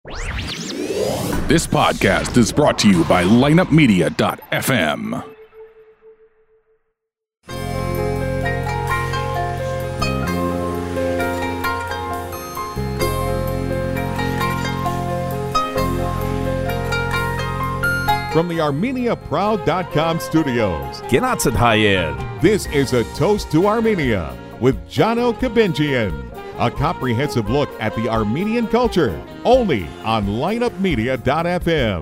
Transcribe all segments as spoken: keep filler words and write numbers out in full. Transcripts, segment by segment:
This podcast is brought to you by lineup media dot f m. From the Armenia Proud dot com studios, Gennatset Hayed. This is A Toast to Armenia with Jono Kabinjian. A comprehensive look at the Armenian culture, only on lineup media dot f m.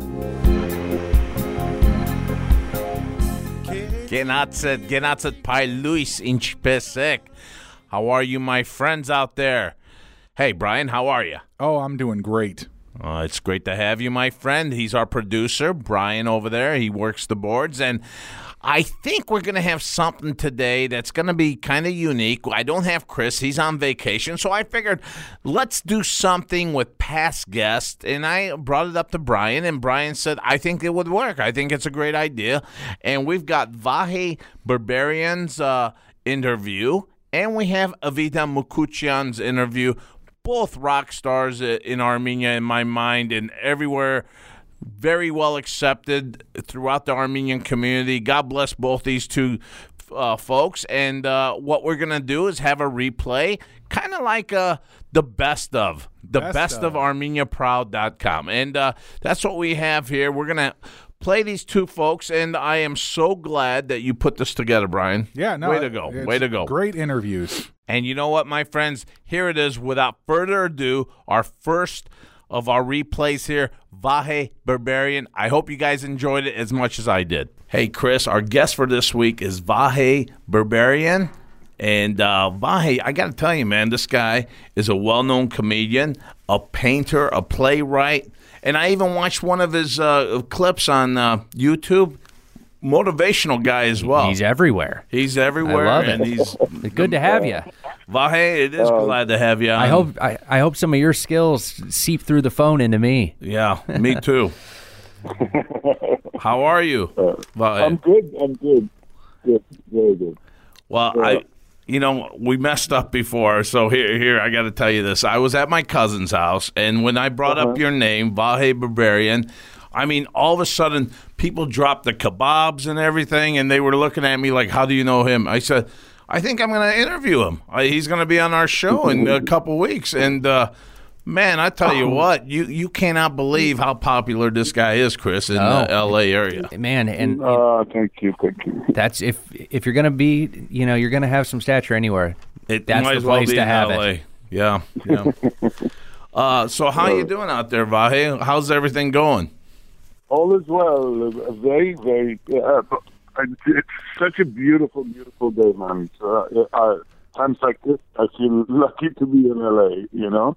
Gennatset, Gennatset Pai Luis Inchpesek. How are you, my friends out there? Hey, Brian, how are you? Oh, I'm doing great. Uh, it's great to have you, my friend. He's our producer, Brian, over there. He works the boards, and I think we're going to have something today that's going to be kind of unique. I don't have Chris. He's on vacation, so I figured let's do something with past guests, and I brought it up to Brian, and Brian said, I think it would work. I think it's a great idea, and we've got Vahe Berberian's uh, interview, and we have Avita Mukuchian's interview, both rock stars in Armenia in my mind and everywhere. Very well accepted throughout the Armenian community. God bless both these two uh, folks. And uh, what we're going to do is have a replay, kind of like uh, the best of, the best, best of, of Armenia Proud dot com. And uh, that's what we have here. We're going to play these two folks, and I am so glad that you put this together, Brian. Yeah, no. Way to go. Way to go. Great interviews. And you know what, my friends? Here it is. Without further ado, our first of our replays here, Vahe Berberian. I hope you guys enjoyed it as much as I did. Hey, Chris, our guest for this week is Vahe Berberian. And uh, Vahe, I got to tell you, man, this guy is a well-known comedian, a painter, a playwright. And I even watched one of his uh, clips on uh, YouTube. Motivational guy as well. He's everywhere. He's everywhere. I love and it. He's good to have you. Vahe, it is uh, glad to have you on. I hope I, I hope some of your skills seep through the phone into me. Yeah, me too. How are you, Vahe? I'm good. I'm good. Good. Very good. Well, uh, I, you know, we messed up before, so here, here, I got to tell you this. I was at my cousin's house, and when I brought uh-huh. up your name, Vahe Berberian, I mean, all of a sudden, people dropped the kebabs and everything, and they were looking at me like, how do you know him? I said, I think I'm going to interview him. I, he's going to be on our show in a couple weeks. And, uh, man, I tell you what, you, you cannot believe how popular this guy is, Chris, in oh, the L A area. Man, and, and uh, thank you, thank you. That's if if you're going to be, you know, you're going to have some stature anywhere. It that's might the as well place be to in have L A. it. Yeah, yeah. uh, so how you doing out there, Vahe? How's everything going? All is well. Very, very. Uh, it's such a beautiful, beautiful day, man. So, uh, times like this, I feel lucky to be in L A. You know,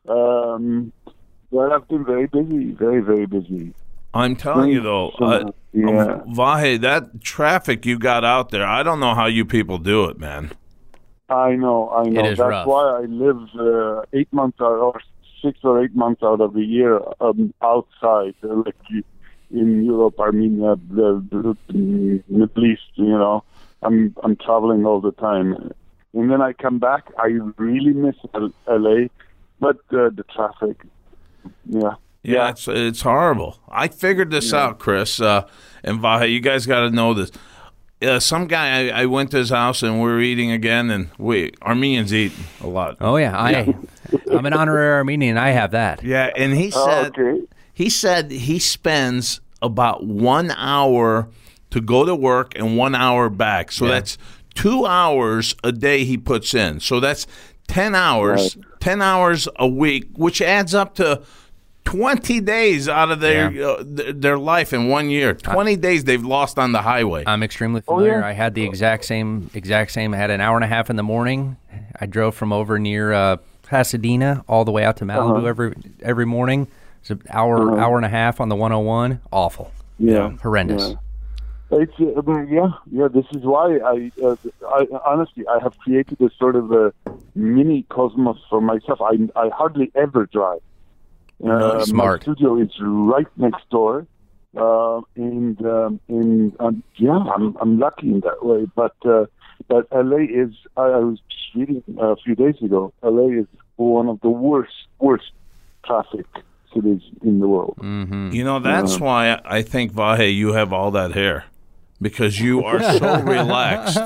um, but I've been very busy, very, very busy. I'm telling you though, uh, yeah. Vahe, that traffic you got out there, I don't know how you people do it, man. I know, I know. It is That's rough. why I live uh, eight months out, or six or eight months out of the year um, outside, uh, like in Europe, Armenia, the, the, the Middle East. You know, I'm I'm traveling all the time, and then I come back. I really miss L A, but uh, the traffic, yeah. Yeah, yeah, it's it's horrible. I figured this yeah. out, Chris, uh, and Vahe, you guys got to know this. Uh, some guy, I, I went to his house and we were eating again, and we Armenians eat a lot. Oh yeah, I, yeah. I'm an honorary Armenian. I have that. Yeah, and he said oh, okay. he said he spends about one hour to go to work and one hour back. So yeah. that's two hours a day he puts in. So that's ten hours, right. ten hours a week, which adds up to twenty days out of their yeah. uh, th- their life in one year. twenty days they've lost on the highway. I'm extremely familiar. Oh, yeah. I had the exact same exact same. I had an hour and a half in the morning. I drove from over near uh, Pasadena all the way out to Malibu uh-huh. every every morning. It's an hour uh-huh. hour and a half on the one oh one. Awful. Yeah, horrendous. Yeah. It's uh, I mean, yeah, yeah. This is why I, uh, I honestly, I have created a sort of a mini cosmos for myself. I, I hardly ever drive. Uh, Smart. My studio is right next door, uh, and um, and um, yeah, I'm I'm lucky in that way. But uh, but L A is. I, I was reading a few days ago. L A is one of the worst worst traffic cities in the world. Mm-hmm. You know, that's Uh, why I think, Vahe, you have all that hair. Because you are so relaxed.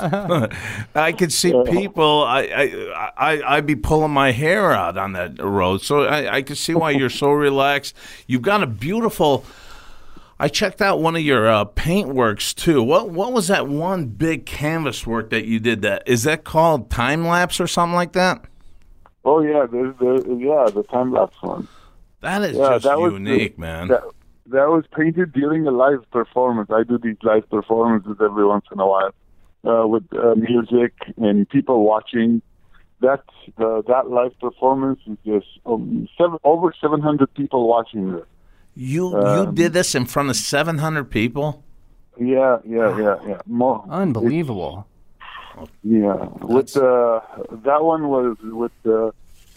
I could see people, I, I, I, I'd be pulling my hair out on that road. So I, I could see why you're so relaxed. You've got a beautiful, I checked out one of your uh, paint works too. What what was that one big canvas work that you did? That Is that called time lapse or something like that? Oh, yeah, there's the, yeah, the time-lapse one. That is Yeah, just that was unique, the- man. That, that was painted during a live performance. I do these live performances every once in a while uh, with uh, music and people watching. That uh, that live performance is just um, seven, over seven hundred people watching this. you um, you did this in front of seven hundred people? Yeah, yeah, yeah, yeah. More, Unbelievable. yeah. With uh, that one was with uh,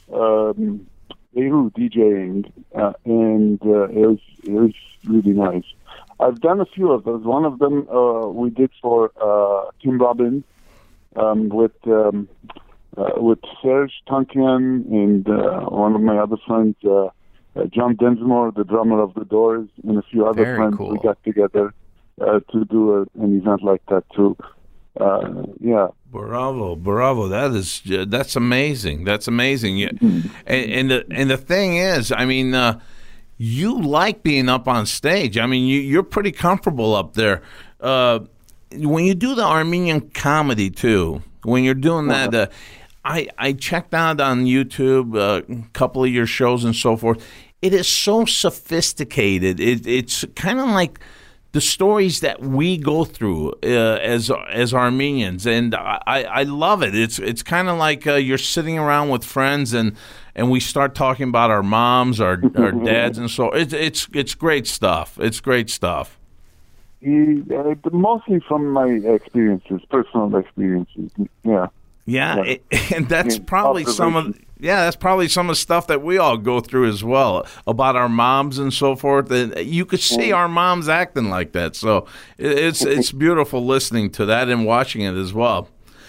um, Beirut DJing, uh, and uh, it was it was really nice. I've done a few of those. One of them uh, we did for uh, Tim Robbins um, with um, uh, with Serge Tankian and uh, one of my other friends, uh, uh, John Densmore, the drummer of the Doors, and a few other Very friends. cool. We got together uh, to do a, an event like that too. Uh, yeah. Bravo, bravo! That is that's amazing. That's amazing. You, and, and the and the thing is, I mean, uh, you like being up on stage. I mean, you, you're pretty comfortable up there. Uh, when you do the Armenian comedy too, when you're doing that, uh, I I checked out on YouTube uh, a couple of your shows and so forth. It is so sophisticated. It, it's kind of like the stories that we go through uh, as as Armenians, and I, I love it. It's it's kind of like uh, you're sitting around with friends, and, and we start talking about our moms, our our dads, and so it's it's it's great stuff. It's great stuff. He, uh, mostly from my experiences, personal experiences. Yeah. Yeah, Yeah. it, and that's Yeah, probably some of yeah, that's probably some of the stuff that we all go through as well about our moms and so forth. And you could see our moms acting like that, so it, it's it's beautiful listening to that and watching it as well.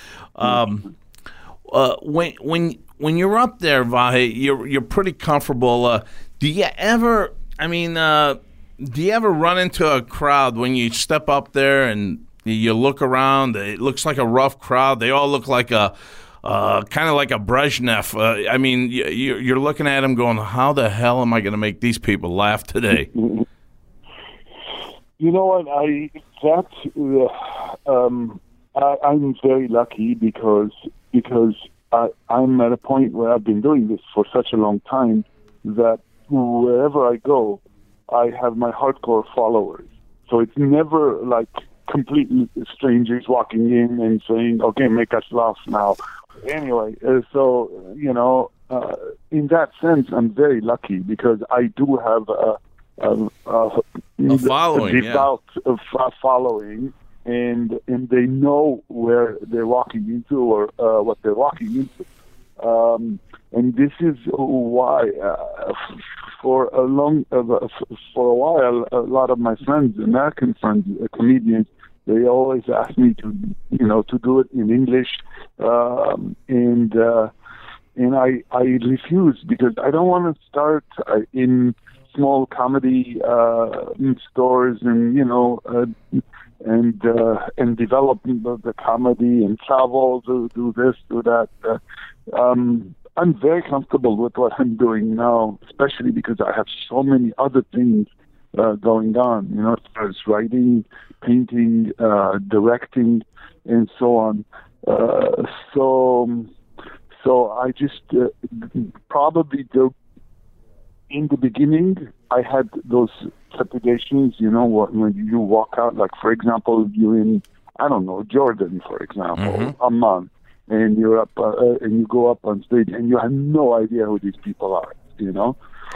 Um, uh, when when when you're up there, Vahe, you're you're pretty comfortable. Uh, do you ever? I mean, uh, do you ever run into a crowd when you step up there and you look around? It looks like a rough crowd. They all look like a uh, kind of like a Brezhnev. Uh, I mean, you, you're looking at them going, "How the hell am I going to make these people laugh today?" You know what? I that uh, um, I, I'm very lucky because because I, I'm at a point where I've been doing this for such a long time that wherever I go, I have my hardcore followers. So it's never like completely strangers walking in and saying, "Okay, make us laugh now." Anyway, uh, so you know, uh, in that sense, I'm very lucky because I do have a, a, a, A following, a devout yeah. uh, following, and and they know where they're walking into or uh, what they're walking into. Um, and this is why, uh, for a long, uh, for a while, a lot of my friends, American friends, uh, comedians, they always ask me to, you know, to do it in English, um, and uh, and I I refuse because I don't want to start uh, in small comedy uh, stores and you know uh, and uh, and develop the, the comedy and travel to do this do that. Uh, um, I'm very comfortable with what I'm doing now, especially because I have so many other things uh, going on, you know, as far as writing, painting, uh, directing, and so on. Uh, so, so I just uh, probably do. In the beginning, I had those trepidations, you know, when you walk out, like, for example, you're in, I don't know, Jordan, for example, Mm-hmm. Amman, and you're up, uh, and you go up on stage, and you have no idea who these people are, you know.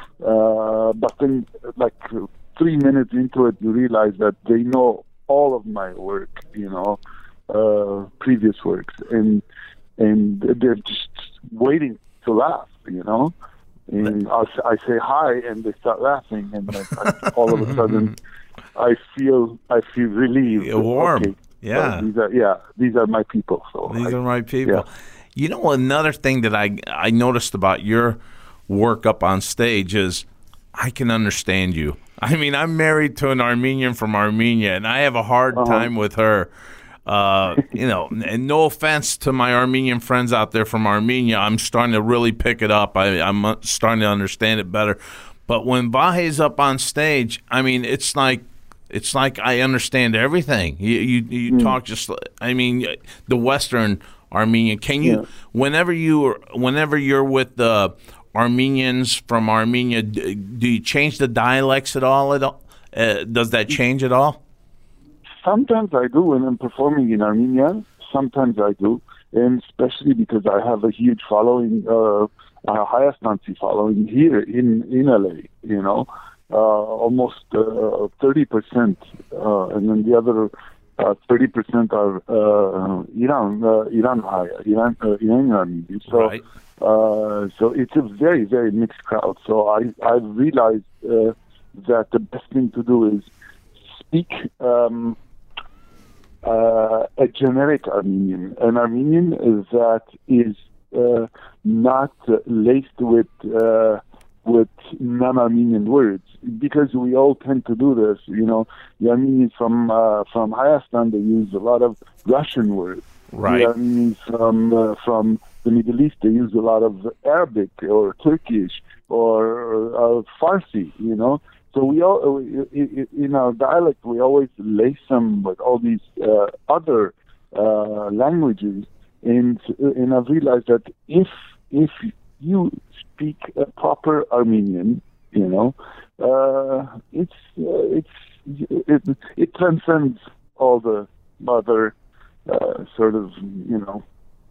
Uh, but then, like, three minutes into it, you realize that they know all of my work, you know, uh, previous works, and and they're just waiting to laugh, you know. And I'll, I say hi, and they start laughing, and then I, all of a sudden, I feel I feel relieved. You're warm, okay, yeah. So these are yeah, these are my people. So These I, are my people. yeah. You know, another thing that I I noticed about your work up on stage is I can understand you. I mean, I'm married to an Armenian from Armenia, and I have a hard Uh-huh. time with her. Uh, you know, and no offense to my Armenian friends out there from Armenia, I'm starting to really pick it up. I, I'm starting to understand it better. But when Vahe's up on stage, I mean, it's like it's like I understand everything. You you, you Mm. talk just. I mean, the Western Armenian. Can you, Yeah. whenever you whenever you're with the Armenians from Armenia, d- do you change the dialects at all? At all? Uh, does that change at all? Sometimes I do when I'm performing in Armenia. Sometimes I do, and especially because I have a huge following, uh, a Hayastansi following here in, in L A, you know, uh, almost uh, thirty percent, uh, and then the other uh, thirty percent are uh, Iran, uh, Iran Haya, Iran, uh, Iranian Armenians. So, Right. uh, so it's a very, very mixed crowd. So I, I've realized uh, that the best thing to do is speak um, uh, a generic Armenian, an Armenian that is uh, not uh, laced with uh, with non-Armenian words, because we all tend to do this. You know, the Armenians from uh, from Hayastan, they use a lot of Russian words. Right. The Armenians from uh, from the Middle East, they use a lot of Arabic or Turkish or uh, Farsi. You know. So we all, in our dialect, we always lace them with all these uh, other uh, languages, and and I've realized that if if you speak a proper Armenian, you know, uh, it's uh, it's it, it transcends all the other uh, sort of you know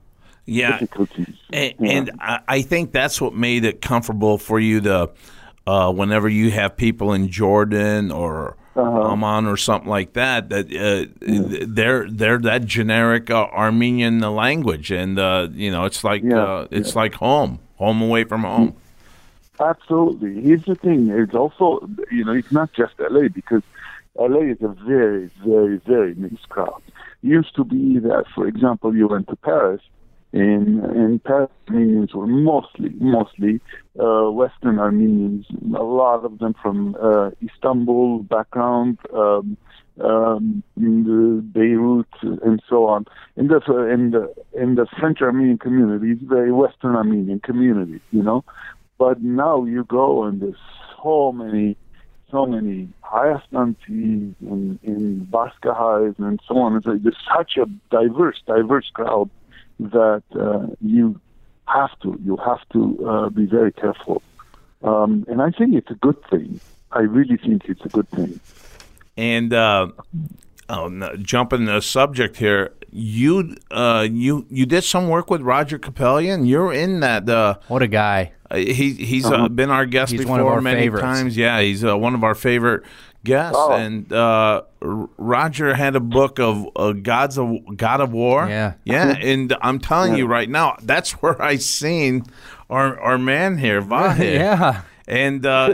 Yeah, difficulties. and, Yeah. and I, I think that's what made it comfortable for you to. Uh, whenever you have people in Jordan or Uh-huh. Amman or something like that, that uh, they're they're that generic uh, Armenian language, and uh, you know it's like Yeah, uh, it's yeah. like home, home away from home. Absolutely. Here's the thing. It's also, you know, it's not just L A, because L A is a very, very, very mixed crowd. It used to be that, for example, you went to Paris, and, and Paris Armenians were mostly, mostly uh, Western Armenians, a lot of them from uh, Istanbul background, um, um, in the Beirut, and so on. In the, in the, in the French Armenian community, it's a very Western Armenian community, you know. But now you go and there's so many, so many Hayastanti and, and Baskahais and so on. It's like, there's such a diverse, diverse crowd that uh, you have to, you have to uh, be very careful. Um, and I think it's a good thing. I really think it's a good thing. And uh, oh, no, jumping the subject here, you uh, you you did some work with Roger Capellion. You're in that. Uh, What a guy. Uh, he he's uh, been our guest He's before one of our many favorites. times. Yeah, he's uh, one of our favorite guests. Oh. And uh, R- Roger had a book of uh, Gods of God of War. Yeah. yeah. And I'm telling you right now, that's where I seen our our man here, Vahe. Yeah. And uh,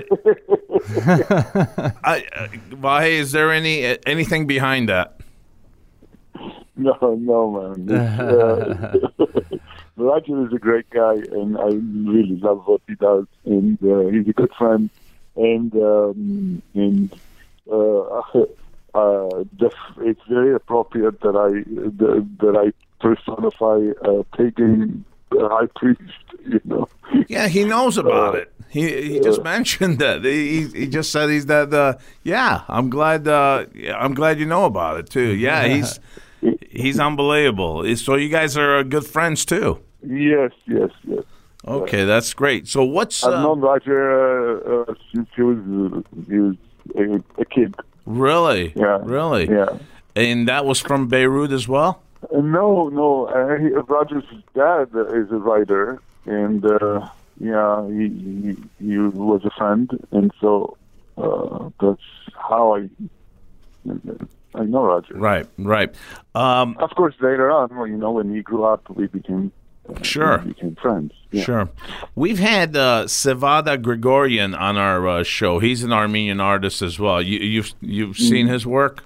I, uh, Vahe, is there any uh, anything behind that? No, no, man. It's, uh, Roger is a great guy, and I really love what he does. And uh, he's a good friend, and um, and uh, uh, the, it's very appropriate that I the, that I personify a pagan uh, high priest. You know. Yeah, he knows about Uh, it. He he just mentioned that. He he just said he's that. Uh, yeah, I'm glad. Uh, yeah, I'm glad you know about it too. Yeah, he's he's unbelievable. So you guys are good friends too. Yes, yes, yes. Okay, that's great. So what's I've uh, known Roger uh, uh, since he was uh, he was a, a kid. really, Yeah, really, Yeah. and that was from Beirut as well. Uh, no, no. Uh, he, Roger's dad is a writer, and uh, yeah, he, he he was a friend, and so uh, that's how I I know Roger. Right, right. Um, Of course, later on, well, you know, when he grew up, we became uh, Sure. we became friends. Yeah. Sure. We've had uh, Sevada Grigorian on our uh, show. He's an Armenian artist as well. You, you've you've seen his work?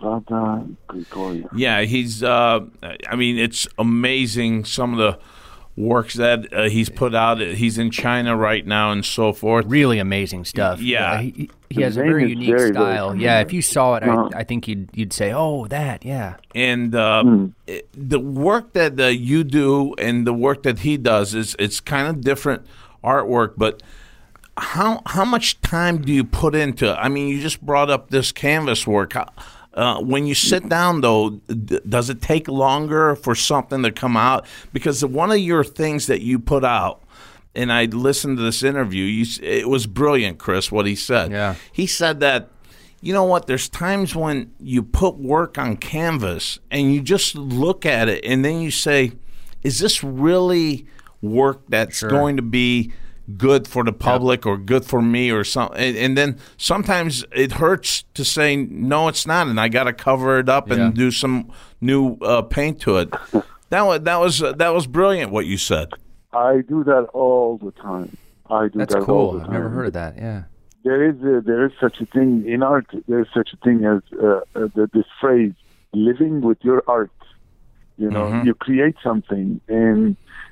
Sevada Grigorian. Yeah, he's. Uh, I mean, it's amazing some of the works that uh, he's put out. He's in China right now and so forth. Really amazing stuff. Yeah. he, he has a name very is unique very, very style. familiar. Yeah, if you saw it, Uh-huh. I, I think you'd you'd say, "Oh, that, yeah." And uh, Hmm. it- the work that uh, you do and the work that he does is it's kind of different artwork, but how how much time do you put into it? I mean, you just brought up this canvas work. How, uh, when you sit down, though, d- does it take longer for something to come out? Because one of your things that you put out, and I listened to this interview, you, s- it was brilliant, Chris, what he said. Yeah. He said that, you know what, there's times when you put work on canvas and you just look at it and then you say, is this really work that's Sure. going to be good for the public or good for me or something? And, and then sometimes it hurts to say, no, it's not, and I got to cover it up Yeah. and do some new uh, paint to it. That was, that, was, uh, that was brilliant what you said. I do that all the time. I do That's that all cool. the I've time. never heard of that. Yeah. There is a, there is such a thing in art. There is such a thing as uh, uh, the, this phrase, living with your art. You know, Mhm. you create something and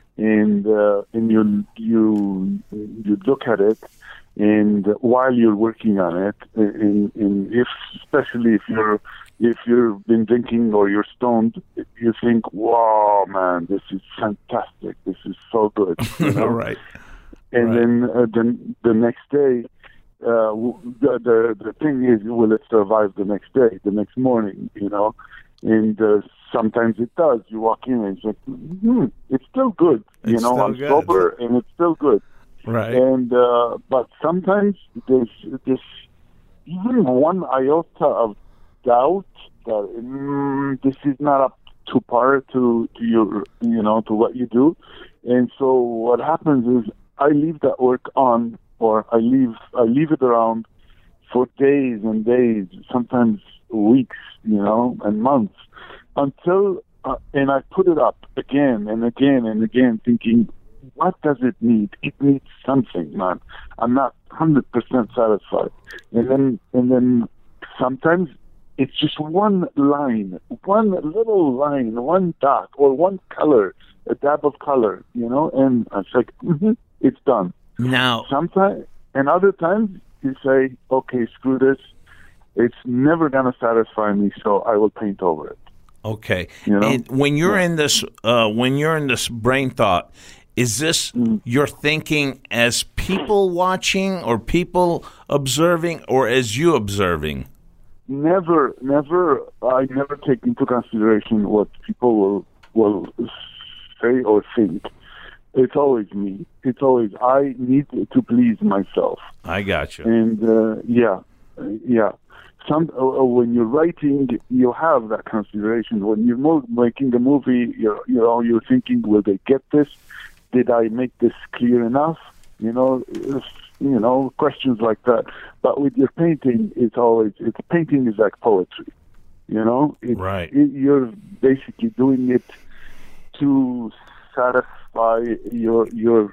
and uh, and you you you look at it, and while you're working on it, and, and if especially if you're if you've been drinking or you're stoned, you think, "Wow, man, this is fantastic. This is so good." You know? Right. And Right. then uh, then the next day, uh, w- the, the the thing is, will it survive the next day, the next morning? You know, and uh, sometimes it does. You walk in and it's like, hmm, it's still good. You It's know, still I'm good. sober and it's still good. Right. And uh, but sometimes there's this even one iota of doubt that mm, this is not up to par to to your you know to what you do. And so what happens is I leave that work on, or I leave I leave it around for days and days, sometimes weeks, you know, and months, until uh, and I put it up again and again and again, thinking, what does it need? It needs something, man. I'm not one hundred percent satisfied. And then and then sometimes it's just one line, one little line, one dot, or one color, a dab of color, you know, and I was like, mm-hmm, it's done. Now, Sometimes, and other times, you say, okay, screw this. It's never going to satisfy me, so I will paint over it. okay. You know? And when you're in this, uh, when you're in this brain thought, is this Mm. your thinking as people watching, or people observing, or as you observing? Never, never, I never take into consideration what people will will say or think. It's always me. It's always, I need to please myself. I got you. And uh, yeah, uh, yeah. Some uh, when you're writing, you have that consideration. When you're mo- making a movie, you're you know you're thinking, will they get this? Did I make this clear enough? You know, it's, you know, questions like that. But with your painting, it's always it's painting is like poetry. You know, it, Right. It, you're basically doing it to satisfy your your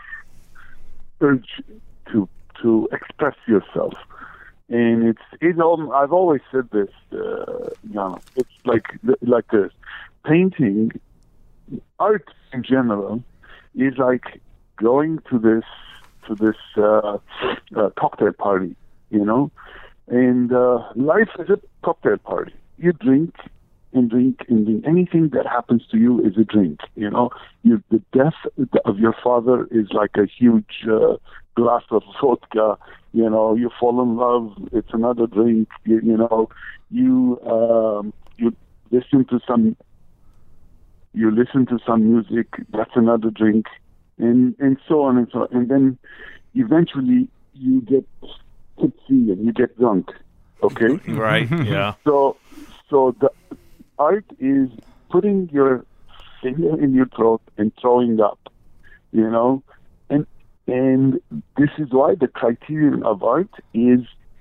urge to to express yourself. And it's it's all, I've always said this, uh, Jana. It's like like this. Painting, art in general, is like going to this to this uh, uh, cocktail party, you know. And uh, life is a cocktail party. You drink and drink and drink. Anything that happens to you is a drink, you know. You, the death of your father is like a huge uh, glass of vodka. You know, you fall in love, it's another drink. You, you know, you um, you listen to some you listen to some music, that's another drink, and and so on and so on. And then eventually you get tipsy and you get drunk. Okay, Right. Yeah. so so the art is putting your finger in your throat and throwing up. You know, and and this is why the criterion of art is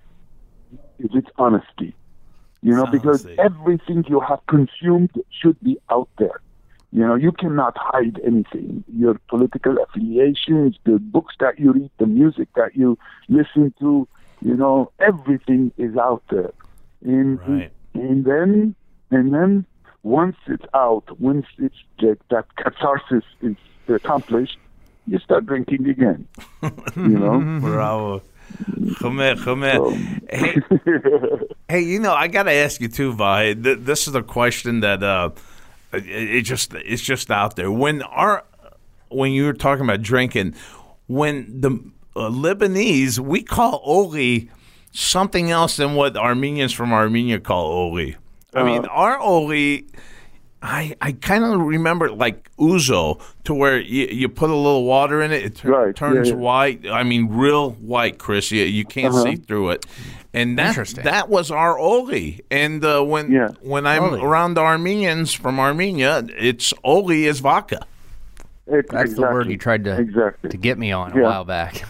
is its honesty. You know, It's because honesty. everything you have consumed should be out there. You know, you cannot hide anything. Your political affiliations, the books that you read, the music that you listen to, you know, everything is out there. And Right. and then and then once it's out, once it's that, that catharsis is accomplished, you start drinking again. You know? Bravo. Khamer, Khamer. So- Hey, hey, you know, I got to ask you too, Vahe. Th- this is a question that uh, it, it just it's just out there. When our when you were talking about drinking, when the uh, Lebanese, we call Oli something else than what Armenians from Armenia call Oli. I mean, our Oli, I I kind of remember like ouzo, to where you, you put a little water in it, it tur- Right, turns yeah, yeah. white. I mean, real white, Chris. You, you can't Uh-huh. see through it. And that, Interesting. that was our Oli. And uh, when Yeah. when I'm Oli. around the Armenians from Armenia, it's Oli is vodka. It- That's the word exactly. you tried to Exactly. to get me on a Yeah. while back.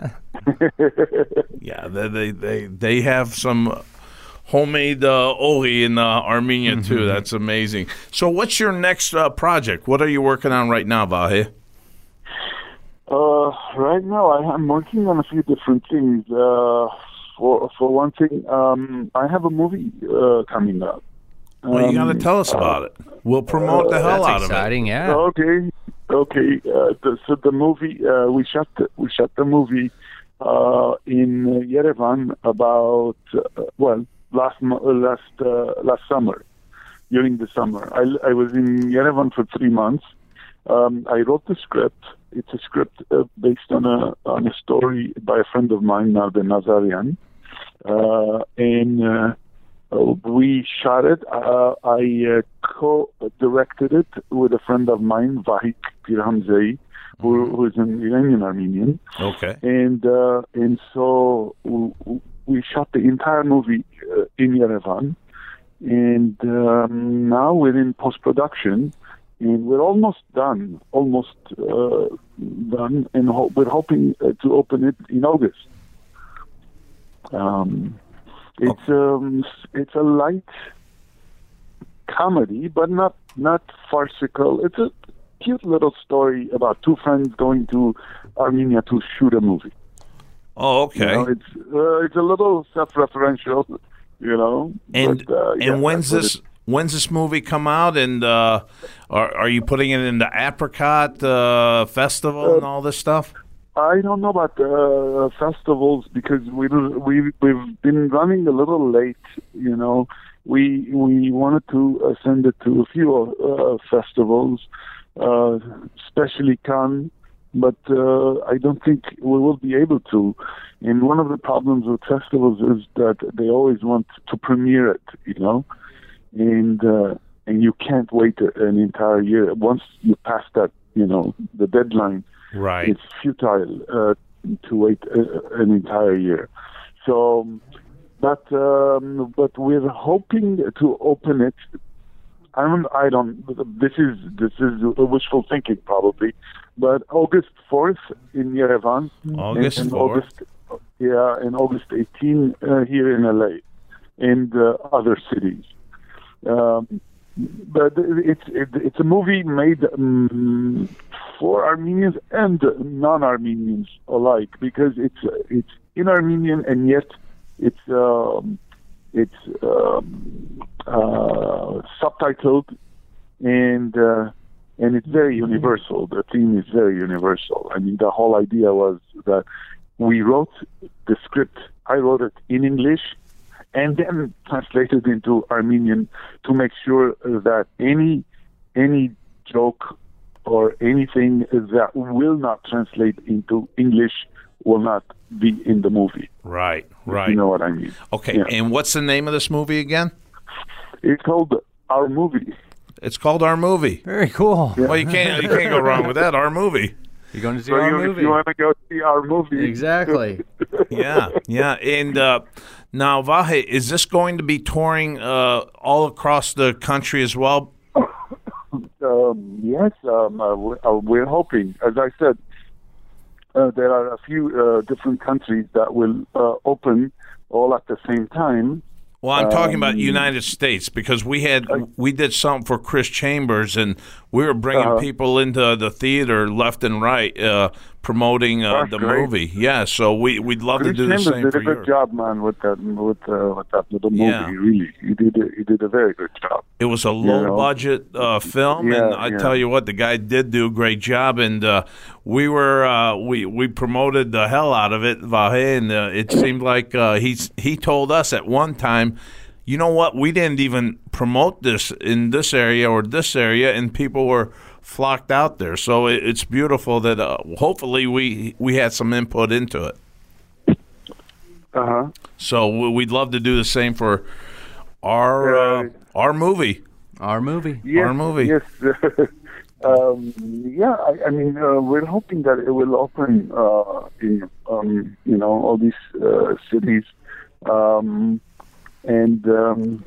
Yeah, they they they, they have some homemade uh, Oli in uh, Armenia Mm-hmm. too. That's amazing. So, what's your next uh, project? What are you working on right now, Vahe? Uh, right now, I, I'm working on a few different things. Uh, for for one thing, um, I have a movie uh, coming up. Well, you got to Um, tell us about it. We'll promote the hell That's out exciting, yeah. Okay, okay. Uh, the, so the movie uh, we shot the, we shot the movie uh, in uh, Yerevan about uh, well last mo- uh, last uh, last summer during the summer. I, I was in Yerevan for three months. Um, I wrote the script. It's a script uh, based on a on a story by a friend of mine, Narden Nazarian, uh, and. Uh, Uh, we shot it. Uh, I uh, co-directed it with a friend of mine, Vahik Pirhamzei, who, who is an Iranian Armenian, Okay. and uh, and so w- w- we shot the entire movie uh, in Yerevan, and um, now we're in post-production, and we're almost done, almost uh, done, and ho- we're hoping uh, to open it in August. Um. It's um it's a light comedy, but not not farcical. It's a cute little story about two friends going to Armenia to shoot a movie. Oh, okay. You know, it's uh, it's a little self-referential, you know. and but, uh, yeah, and when's that's what this when's this movie come out? And uh, are are you putting it in the Apricot uh, Festival and all this stuff? I don't know about uh, festivals because we we we've been running a little late. You know, we we wanted to uh, send it to a few uh, festivals, uh, especially Cannes, but uh, I don't think we will be able to. And one of the problems with festivals is that they always want to premiere it. You know, and uh, and you can't wait an entire year. Once you pass that, you know, the deadline. Right. It's futile uh, to wait uh, an entire year. So, but um, but we're hoping to open it. I don't. I don't. This is this is wishful thinking probably, but August fourth in Yerevan. August and, and fourth. August, yeah, and August eighteenth uh, here in L A and uh, other cities. Um, but it's it, it's a movie made um, for Armenians and non-Armenians alike because it's it's in Armenian and yet it's um, it's um, uh, subtitled and uh, and it's very universal. The theme is very universal. I mean, the whole idea was that we wrote the script. I wrote it in English. And then translated into Armenian to make sure that any any joke or anything that will not translate into English will not be in the movie. Right, right. You know what I mean? Okay, Yeah. and what's the name of this movie again? It's called Our Movie. It's called Our Movie. Very cool. Well, you can't you can't go wrong with that. Our Movie. You're going to see So our you, if movie. you want to go see Our Movie. Exactly. Yeah, yeah. And uh, now, Vahe, is this going to be touring uh, all across the country as well? Um, yes, um, uh, we're, uh, we're hoping. As I said, uh, there are a few uh, different countries that will uh, open all at the same time. Well, I'm talking about Um, United States because we had we did something for Chris Chambers and we were bringing Uh-huh. people into the theater left and right, uh, promoting uh, That's the great. movie. Yeah, so we we'd love Chris to do the Chambers same did for a good Europe. job, man, with that with uh, with that little movie. Yeah. Really, he did a, he did a very good job. It was a low know? budget uh, film, Yeah, and I yeah. tell you what, the guy did do a great job, and uh, we were uh, we we promoted the hell out of it, Vahe, and uh, it seemed like uh, he's he told us at one time, you know what, we didn't even promote this in this area or this area, and people were flocked out there. So it, it's beautiful that uh, hopefully we we had some input into it. Uh huh. So we- we'd love to do the same for our uh, Yeah. our movie. Our movie. Yes, Our movie. Yes. um, yeah, I, I mean, uh, we're hoping that it will open uh, in, um, you know, all these uh, cities, um, and um,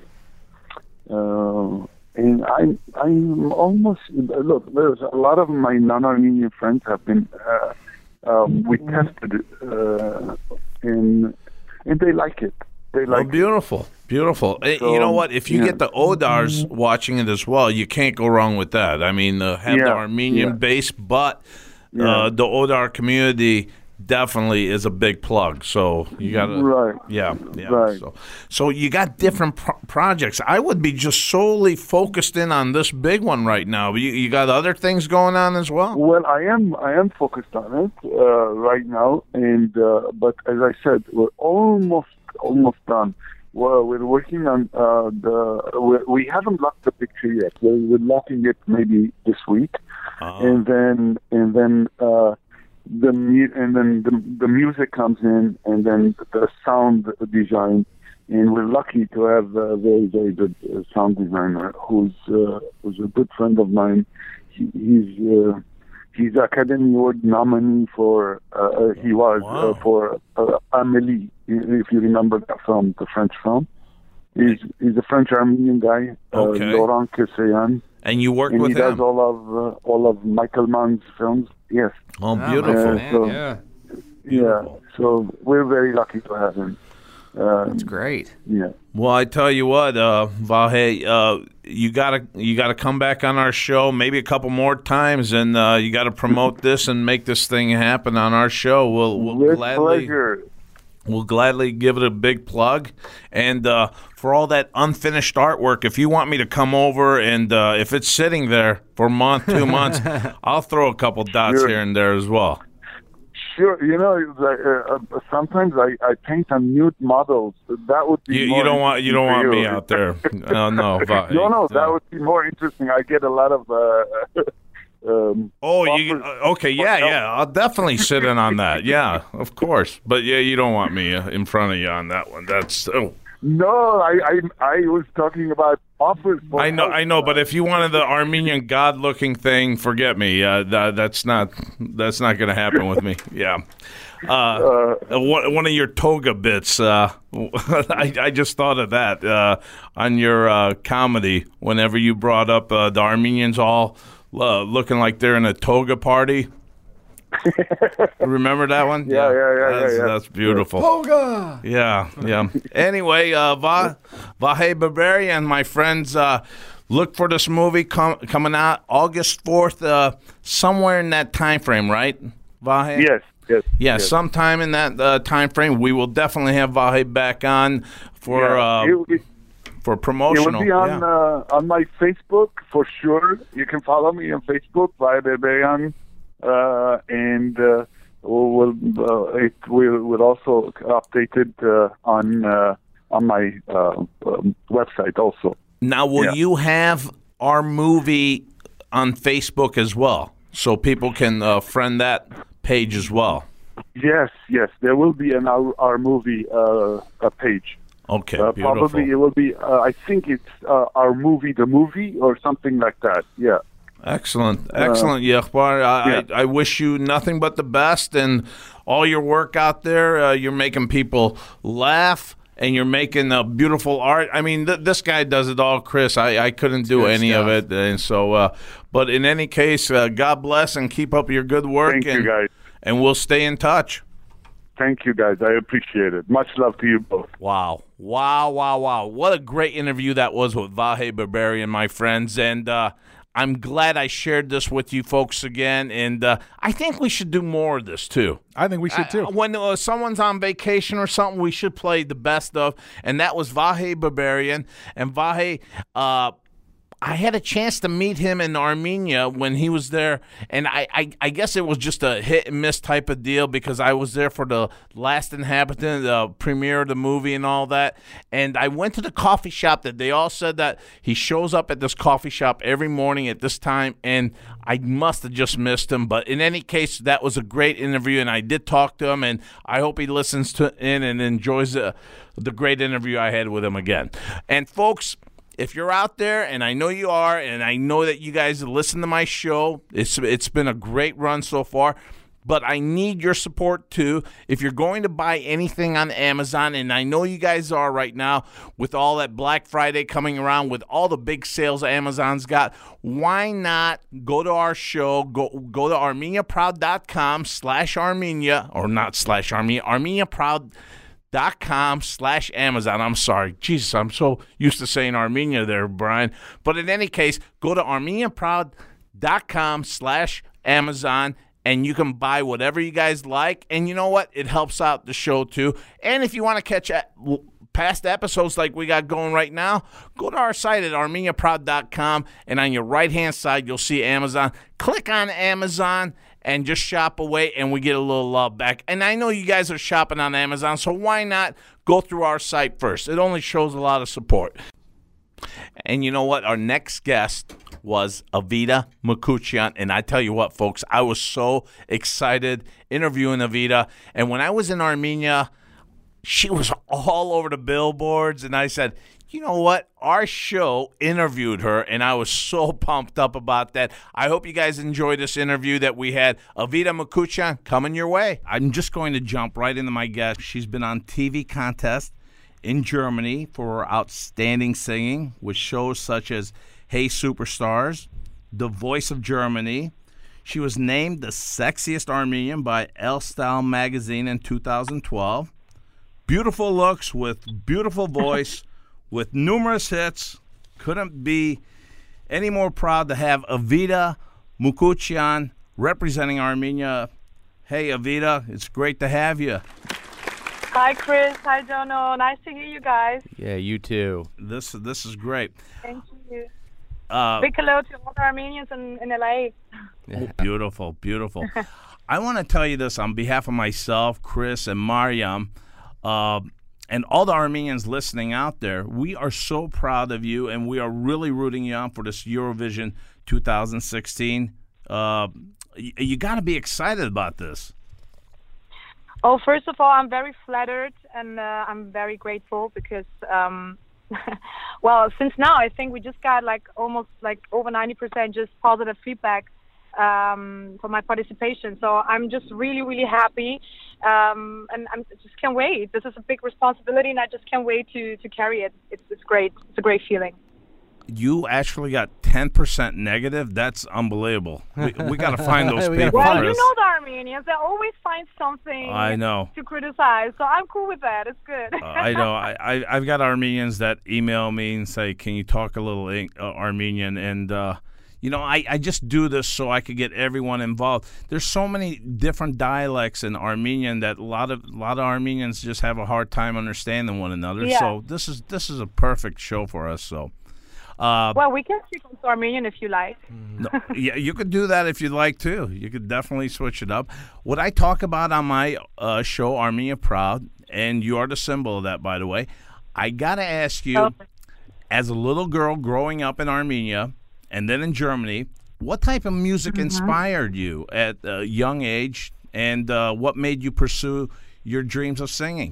uh, and I'm I'm almost look. There's a lot of my non-Armenian friends have been. Uh, um, we tested it, uh, and and they like it. They Oh, like it. beautiful, beautiful. Eh, So, you know what? If you yeah. get the Odars watching it as well, you can't go wrong with that. I mean, uh, have the Yeah, Armenian yeah. base, but uh, Yeah. the Odar community definitely is a big plug. So you got to, Right. yeah, yeah. Right. So, so you got different pro- projects. I would be just solely focused in on this big one right now. You, you got other things going on as well. Well, I am I am focused on it uh, right now, and uh, but as I said, we're almost almost done. Well, we're working on uh, the. We're, we haven't locked the picture yet. We're, we're locking it maybe this week, Uh, and then and then uh, the mu- and then the, the music comes in, and then the sound design. And we're lucky to have a very, very good uh, sound designer who's uh, who's a good friend of mine. He, he's uh, he's Academy Award nominee for uh, uh, he was Wow. uh, for uh, Amélie, if you remember that film, the French film. He's he's a French Armenian guy, uh, Okay. Laurent Kesseyan, and you worked and with he does him. all of uh, all of Michael Mann's films. Yes, Oh, my beautiful. man. so- yeah. yeah. So we're very lucky to have him. Um, It's great. yeah. Well, I tell you what, uh, Vahe, uh, you gotta you gotta come back on our show maybe a couple more times, and uh, you got to promote this and make this thing happen on our show. We'll we'll With gladly pleasure. we'll gladly give it a big plug. And uh, for all that unfinished artwork, if you want me to come over and uh, if it's sitting there for a month, two months, I'll throw a couple dots Sure. here and there as well. Sure, you know, it's like, uh, uh, sometimes I, I paint on nude models. That would be You, more you don't want you don't want interesting me for you. out there. Uh, no, Vahe. No, no, that No. would be more interesting. I get a lot of. Uh, um, Oh, you offers. uh, okay? Yeah, no. yeah. I'll definitely sit in on that. Yeah, of course. But yeah, you don't want me uh, in front of you on that one. That's oh, No, I, I I was talking about offers. For I know, I know. But if you wanted the Armenian god-looking thing, forget me. Uh, that, that's not that's not going to happen with me. Yeah. Uh, uh, one, one of your toga bits. Uh, I, I just thought of that uh, on your uh, comedy. Whenever you brought up uh, the Armenians all uh, looking like they're in a toga party. Remember that one? Yeah, yeah, yeah, yeah, That's, yeah. that's beautiful. Toga. Yeah, yeah. Anyway, uh, Va- Vahe Barbarian, my friends, uh, look for this movie com- coming out August fourth, uh, somewhere in that time frame, right, Vahe? Yes, yes. Yeah, yes. sometime in that uh, time frame, we will definitely have Vahe back on for Yeah, uh, it, it, for it promotional. will be on yeah. uh, on my Facebook for sure. You can follow me on Facebook, Vahe Barbarian, uh, and uh, we'll, uh, it will will also updated uh, on uh, on my uh, um, website also. Now, will Yeah. you have our movie on Facebook as well, so people can uh, friend that page as well? Yes, yes, there will be an our, our movie uh, a page. Okay, Uh, beautiful. probably it will be. Uh, I think it's uh, our movie, the movie, or something like that. Yeah. Excellent, excellent, Yechbar. I, yeah. I, I wish you nothing but the best and all your work out there. Uh, you're making people laugh, and you're making uh, beautiful art. I mean, th- this guy does it all, Chris. I, I couldn't do good any of stuff. it, and so. Uh, but in any case, uh, God bless and keep up your good work. Thank you, and, guys. And we'll stay in touch. Thank you, guys. I appreciate it. Much love to you both. Wow. Wow, wow, wow. What a great interview that was with Vahe Barbarian, my friends. And uh, I'm glad I shared this with you folks again, and uh, I think we should do more of this too. I think we should too. Uh, when uh, someone's on vacation or something, we should play the best of, and that was Vahe Barbarian. And Vahe, uh, I had a chance to meet him in Armenia when he was there, and I, I, I guess it was just a hit and miss type of deal because I was there for the Last Inhabitant, the premiere of the movie and all that, and I went to the coffee shop that they all said that he shows up at this coffee shop every morning at this time, and I must have just missed him, but in any case, that was a great interview, and I did talk to him, and I hope he listens to in and enjoys the, the great interview I had with him again. And folks, if you're out there, and I know you are, and I know that you guys listen to my show, it's it's been a great run so far, but I need your support too. If you're going to buy anything on Amazon, and I know you guys are right now with all that Black Friday coming around, with all the big sales Amazon's got, why not go to our show, go go to armeniaproud.com slash Armenia, or not slash Armenia, armeniaproud.com dot com slash Amazon. I'm sorry. Jesus, I'm so used to saying Armenia there, Brian. But in any case, go to armeniaproud.com slash Amazon, and you can buy whatever you guys like. And you know what? It helps out the show, too. And if you want to catch a, past episodes like we got going right now, go to our site at armeniaproud dot com, and on your right-hand side, you'll see Amazon. Click on Amazon and just shop away, and we get a little love back. And I know you guys are shopping on Amazon, so why not go through our site first? It only shows a lot of support. And you know what? Our next guest was Evita Mukuchyan. And I tell you what, folks, I was so excited interviewing Evita. And when I was in Armenia, she was all over the billboards. And I said, you know what? Our show interviewed her, and I was so pumped up about that. I hope you guys enjoyed this interview that we had. Evita Mukuchyan, coming your way. I'm just going to jump right into my guest. She's been on T V contests in Germany for her outstanding singing with shows such as Hey Superstars, The Voice of Germany. She was named the sexiest Armenian by Elle Style magazine in two thousand twelve. Beautiful looks with beautiful voice. With numerous hits, couldn't be any more proud to have Evita Mukuchyan representing Armenia. Hey, Evita, it's great to have you. Hi, Chris. Hi, Jono. Nice to hear you guys. Yeah, you too. This this is great. Thank you. Uh, Big hello to all the Armenians in, in L A. Oh, beautiful, beautiful. I want to tell you this on behalf of myself, Chris, and Mariam. Uh, And all the Armenians listening out there, we are so proud of you, and we are really rooting you on for this Eurovision two thousand sixteen. Uh, you you got to be excited about this. Oh, first of all, I'm very flattered, and uh, I'm very grateful because, um, well, since now I think we just got like almost like over ninety percent just positive feedback um, for my participation. So I'm just really, really happy. Um, and I just can't wait. This is a big responsibility, and I just can't wait to, to carry it. It's it's great. It's a great feeling. You actually got ten percent negative? That's unbelievable. We, we got to find those people, Well, Chris. you know the Armenians. They always find something I know. to criticize, so I'm cool with that. It's good. uh, I know. I, I, I've got Armenians that email me and say, can you talk a little uh, Armenian? And, uh, you know, I, I just do this so I could get everyone involved. There's so many different dialects in Armenian that a lot of a lot of Armenians just have a hard time understanding one another. Yeah. So this is this is a perfect show for us. So, uh, Well, we can speak also Armenian if you like. no, yeah, you could do that if you'd like to. You could definitely switch it up. What I talk about on my uh, show, Armenia Proud, and you are the symbol of that, by the way. I gotta ask you, Oh. as a little girl growing up in Armenia and then in Germany, what type of music Mm-hmm. inspired you at a young age, and uh, what made you pursue your dreams of singing?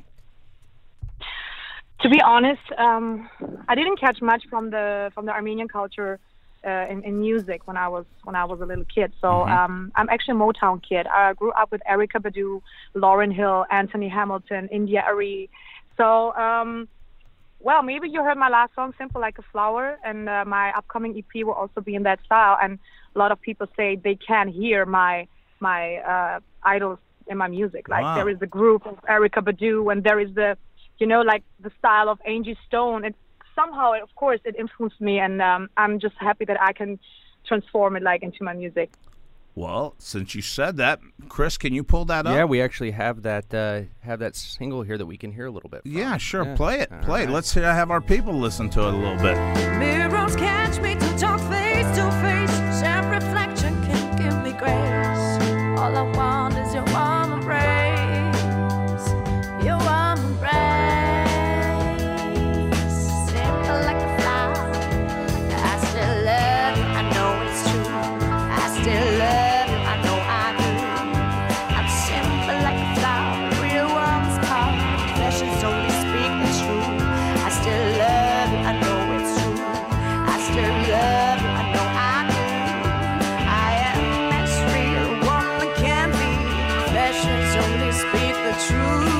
To be honest, um, I didn't catch much from the from the Armenian culture uh, in, in music when I was when I was a little kid. So Mm-hmm. um, I'm actually a Motown kid. I grew up with Erykah Badu, Lauryn Hill, Anthony Hamilton, India Arie. So um, well, maybe you heard my last song, Simple Like a Flower, and uh, my upcoming E P will also be in that style. And a lot of people say they can hear my my uh, idols in my music. Like Wow. there is the group of Erykah Badu, and there is the, you know, like the style of Angie Stone. It somehow, of course, it influenced me, and um, I'm just happy that I can transform it like into my music. Well, since you said that, Chris, can you pull that up? Yeah, we actually have that uh, have that single here that we can hear a little bit from. Yeah, sure. Yeah. Play it. All Play it. right. Let's hear, have our people listen to it a little bit. Mirrors catch me to talk face to face. Same reflection can give me grace. All I want is your warm embrace. Your warm embrace. Simple like a flower. I still love you. I know it's true. I still love you. I know I do. I'm simple like a flower. Real one's called. Confessions only speak the truth. I still love you. I know it's true. I still love you. I know I do. I am as real woman can be. Confessions only speak the truth.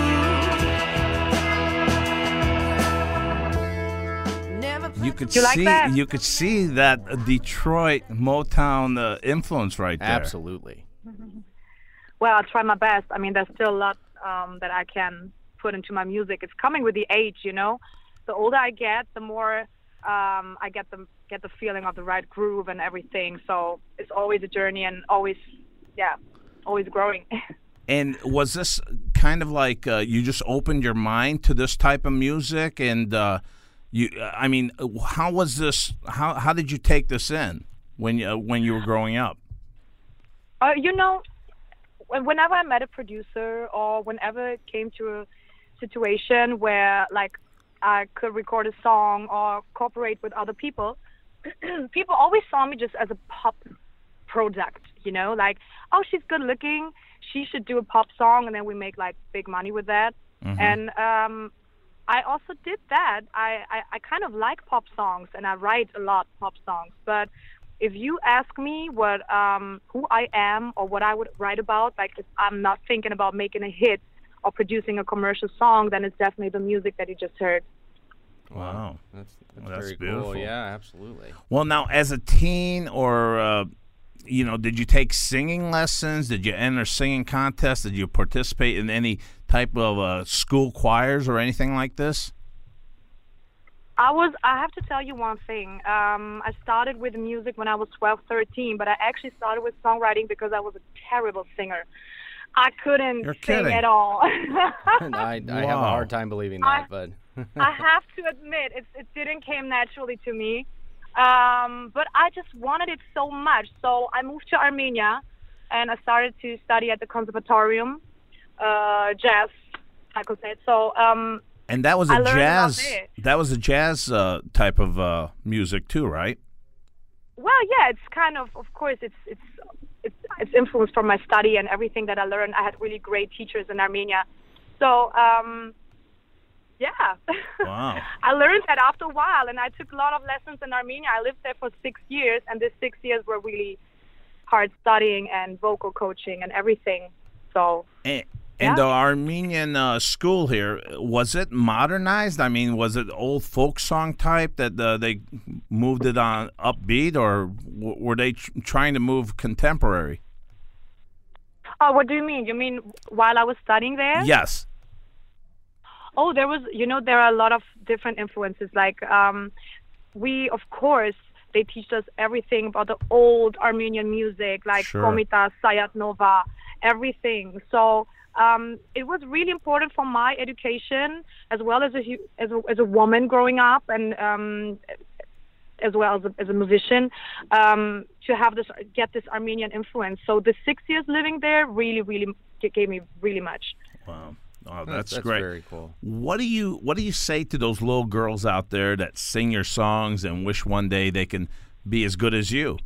Never You could You like see that? you could see that Detroit Motown uh, influence right there. Absolutely. Well, I'll try my best. I mean, there's still a lot um, that I can put into my music. It's coming with the age, you know. The older I get, the more um, I get the get the feeling of the right groove and everything. So it's always a journey and always, yeah, always growing. And was this kind of like uh, you just opened your mind to this type of music? And uh, you, I mean, how was this? How how did you take this in when you, uh, when you were growing up? Uh, you know, when- whenever I met a producer or whenever it came to a situation where like I could record a song or cooperate with other people, people always saw me just as a pop product, you know, like, oh, she's good looking, she should do a pop song, and then we make like big money with that. Mhm. And um, I also did that. I, I, I kind of like pop songs, and I write a lot pop songs. But if you ask me what um, who I am or what I would write about, like if I'm not thinking about making a hit or producing a commercial song, then it's definitely the music that you just heard. Wow. That's, that's, Well, that's very beautiful. cool. Yeah, absolutely. Well, now as a teen, or uh, you know, did you take singing lessons? Did you enter singing contests? Did you participate in any type of uh, school choirs or anything like this? I was, I have to tell you one thing. Um, I started with music when I was twelve, thirteen, but I actually started with songwriting because I was a terrible singer. I couldn't You're sing kidding. at all. I, I have a Wow. hard time believing I- that, but I have to admit, it, it didn't come naturally to me. Um, but I just wanted it so much. So I moved to Armenia, and I started to study at the conservatorium, uh, jazz, I could say. So um, And that was a I learned jazz. about it. That was a jazz uh, type of uh, music too, right? well, yeah, it's kind of, of course, it's it's it's it's influenced from my study and everything that I learned. I had really great teachers in Armenia, so um, yeah. Wow. I learned that after a while, and I took a lot of lessons in Armenia. I lived there for six years, and these six years were really hard studying and vocal coaching and everything. So. And, and Yeah. the Armenian uh, school here, was it modernized? I mean, was it old folk song type that uh, they moved it on upbeat, or w- were they tr- trying to move contemporary? Oh, what do you mean? You mean while I was studying there? Yes. Oh, there was, you know, there are a lot of different influences. Like, um, we, of course, they teach us everything about the old Armenian music, like Sure. Komitas, Sayat Nova, everything. So um, it was really important for my education, as well as a hu- as a, as a woman growing up, and um, as well as a, as a musician, um, to have this get this Armenian influence. So the six years living there really, really g- gave me really much. Wow. Oh, that's, that's great. very cool. What do you What do you say to those little girls out there that sing your songs and wish one day they can be as good as you?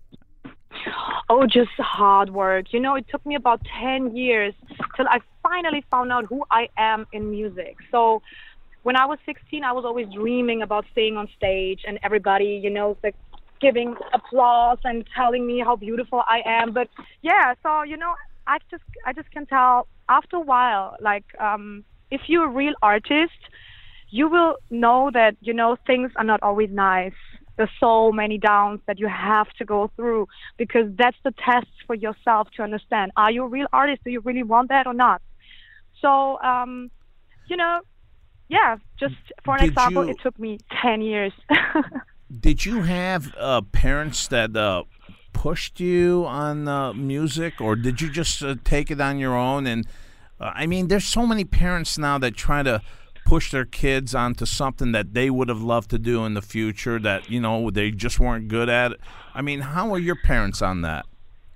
Oh, just hard work. You know, it took me about ten years till I finally found out who I am in music. So when I was sixteen, I was always dreaming about staying on stage and everybody, you know, like giving applause and telling me how beautiful I am. But yeah, so, you know, I just I just can tell after a while, like, um, if you're a real artist, you will know that, you know, things are not always nice. There's so many downs that you have to go through, because that's the test for yourself to understand. Are you a real artist? Do you really want that or not? So, um, you know, yeah, just for an Did example, you- it took me ten years. Did you have uh, parents that uh, pushed you on uh, music, or did you just uh, take it on your own? And uh, I mean, there's so many parents now that try to push their kids onto something that they would have loved to do in the future that, you know, they just weren't good at. I mean, how are your parents on that?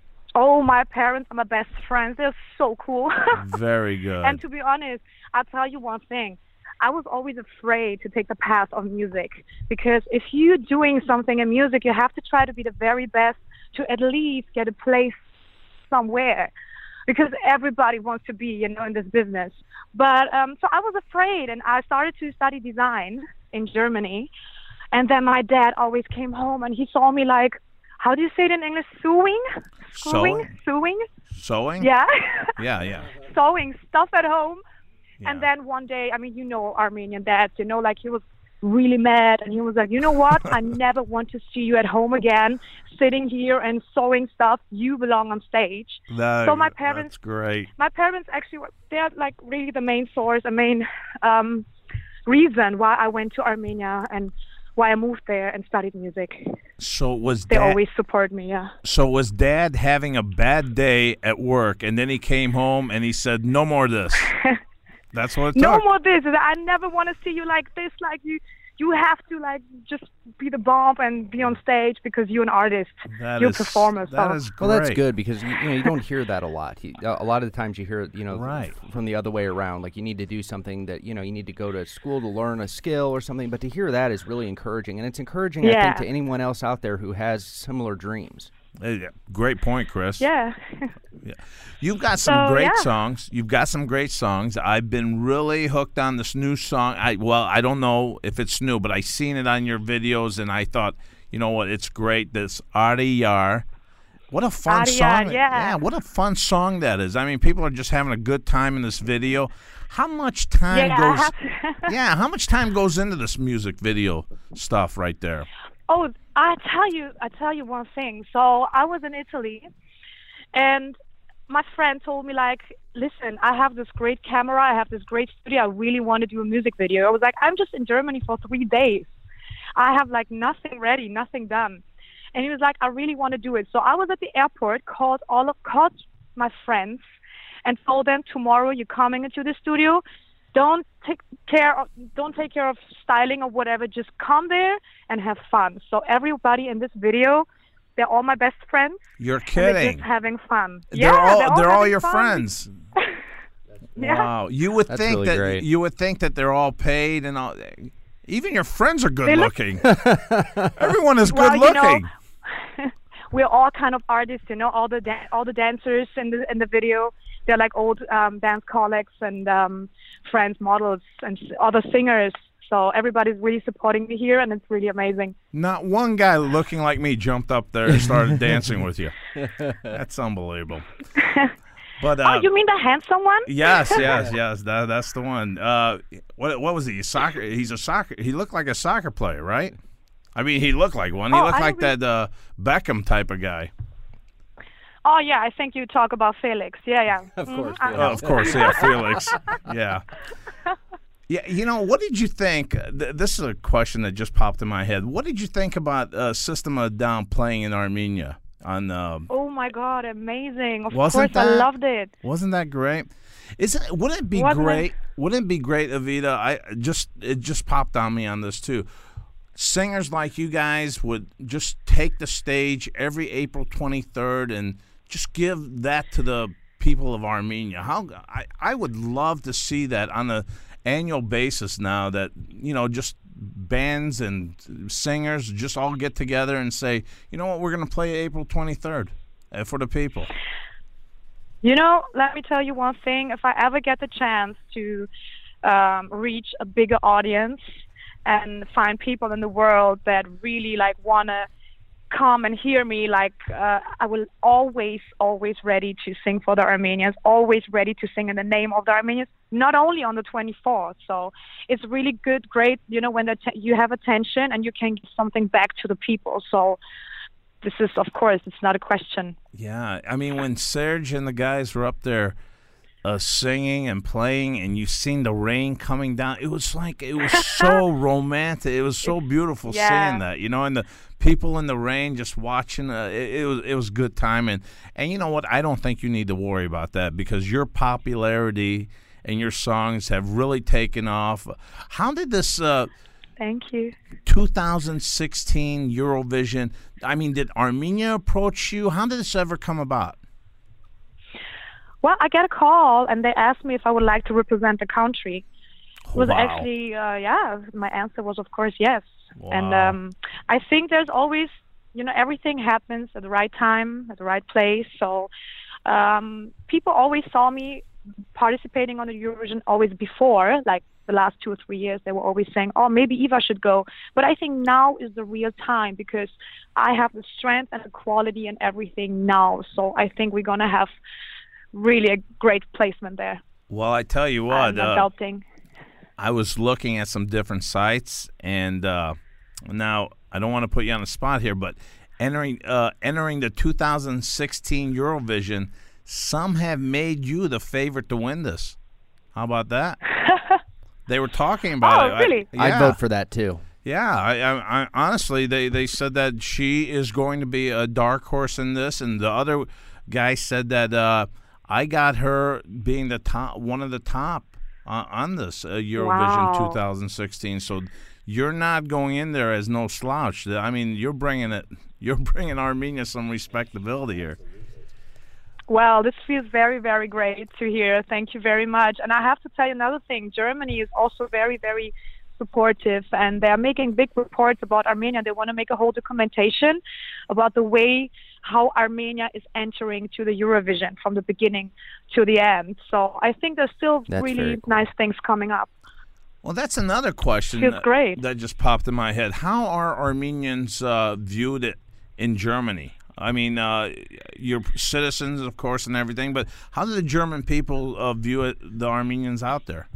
Oh, my parents are my best friends. They're so cool. Very good. And to be honest, I'll tell you one thing. I was always afraid to take the path of music, because if you're doing something in music, you have to try to be the very best to at least get a place somewhere, because everybody wants to be, you know, in this business. But um, so I was afraid, and I started to study design in Germany. And then my dad always came home, and he saw me like, how do you say it in English? Sewing? Sewing? Sewing? Sewing? Yeah. Yeah, yeah. Sewing stuff at home. Yeah. And then one day, I mean, you know Armenian dads, you know, like he was really mad, and he was like, you know what? I never want to see you at home again, sitting here and sewing stuff. You belong on stage. That, so my parents, that's great. My parents actually, were, they're like really the main source, the main um, reason why I went to Armenia and why I moved there and studied music. So was they dad, always support me, yeah. So was Dad having a bad day at work, and then he came home and he said, no more of this? That's what it No took. more this. I never want to see you like this. Like you, you have to like just be the bomb and be on stage because you're an artist. That you're is, a performer. That so. is great. Well, that's good, because you, you know you don't hear that a lot. He, a lot of the times you hear it, you know, Right. f- from the other way around. Like you need to do something that, you know, you need to go to school to learn a skill or something. But to hear that is really encouraging, and it's encouraging, I Yeah. think, to anyone else out there who has similar dreams. Hey, great point, Chris. Yeah. Yeah. You've got some So, great yeah. songs. You've got some great songs. I've been really hooked on this new song. I well, I don't know if it's new, but I seen it on your videos, and I thought, you know what, it's great. This Ariyar. What a fun Ariyar, song. yeah. what a fun song that is. I mean, people are just having a good time in this video. How much time Yeah, I goes have to- Yeah, how much time goes into this music video stuff right there? Oh, I tell you, I tell you one thing. So I was in Italy, and my friend told me like, listen, I have this great camera, I have this great studio, I really want to do a music video. I was like, I'm just in Germany for three days. I have like nothing ready, nothing done. And he was like, I really want to do it. So I was at the airport, called all of, called my friends, and told them, tomorrow you're coming into the studio. Don't take care of, don't take care of styling or whatever. Just come there and have fun. So everybody in this video, they're all my best friends. You're And they're kidding. just having fun. They're yeah, all they're all, they're all having your fun. friends. Yeah. Wow, you would That's think really that great. you would think that they're all paid and all. Even your friends are good They look- looking. Everyone is Well, good you know, looking. we're all kind of artists, you know. All the da- all the dancers in the in the video, they're like old um, dance colleagues and um, friends, models, and s- other singers. So everybody's really supporting me here, and it's really amazing. Not one guy looking like me jumped up there and started dancing with you. That's unbelievable. But uh, oh, you mean the handsome one? yes, yes, yes. That, that's the one. Uh, what what was he? Soccer? He's a soccer. He looked like a soccer player, right? I mean, he looked like one. He Oh, looked I like don't that uh, Beckham type of guy. Oh yeah, I think you talk about Felix. Yeah, yeah. Of course, Mhm. Oh, of course, yeah, Felix. Yeah. Yeah, you know, what did you think? Th- this is a question that just popped in my head. What did you think about uh, System of a Down playing in Armenia? On uh, Oh my God, amazing! Of Wasn't course, I that- loved it. wasn't that great? Isn't it, wouldn't it be Wasn't it? great? Wouldn't it be great, Evita? I just it just popped on me on this too. Singers like you guys would just take the stage every April twenty-third and just give that to the people of Armenia. How I, I would love to see that on a annual basis now, that, you know, just bands and singers just all get together and say, you know what, we're going to play April twenty-third uh, for the people. You know, let me tell you one thing. If I ever get the chance to um, reach a bigger audience and find people in the world that really like want to come and hear me, like uh, I will always, always ready to sing for the Armenians, always ready to sing in the name of the Armenians, not only on the twenty-fourth. So it's really good, great, you know, when the t- you have attention and you can give something back to the people. So this is, of course, it's not a question. Yeah, I mean, when Serge and the guys were up there uh, singing and playing, and you seen the rain coming down. It was like it was so romantic. It was so beautiful yeah. seeing that, you know, and the people in the rain just watching. Uh, it, it was it was good time, and and you know what? I don't think you need to worry about that because your popularity and your songs have really taken off. How did this? Uh, Thank you. two thousand sixteen Eurovision. I mean, did Armenia approach you? How did this ever come about? Well, I got a call, and they asked me if I would like to represent the country. It was Wow. actually, uh, yeah, my answer was, of course, yes. Wow. And um, I think there's always, you know, everything happens at the right time, at the right place. So um, people always saw me participating on the Eurovision always before, like the last two or three years. They were always saying, oh, maybe Eva should go. But I think now is the real time because I have the strength and the quality and everything now. So I think we're going to have really a great placement there. Well, I tell you I'm what, not uh, doubting. I was looking at some different sites, and uh, now I don't want to put you on the spot here, but entering uh, entering the two thousand sixteen Eurovision, some have made you the favorite to win this. How about that? They were talking about Oh, it. really? I, I'd yeah. vote for that too. Yeah, I, I, I honestly, they, they said that she is going to be a dark horse in this, and the other guy said that uh, I got her being the top, one of the top uh, on this uh, Eurovision Wow. two thousand sixteen. So you're not going in there as no slouch. I mean, you're bringing it. You're bringing Armenia some respectability here. Well, this feels very, very great to hear. Thank you very much. And I have to tell you another thing. Germany is also very, very supportive, and they're making big reports about Armenia. They want to make a whole documentation about the way how Armenia is entering to the Eurovision from the beginning to the end. So I think there's still That's really very cool. nice things coming up. Well, that's another question Feels that- great. that just popped in my head. How are Armenians uh, viewed it in Germany? I mean, uh, you're citizens, of course, and everything, but how do the German people uh, view it, the Armenians out there?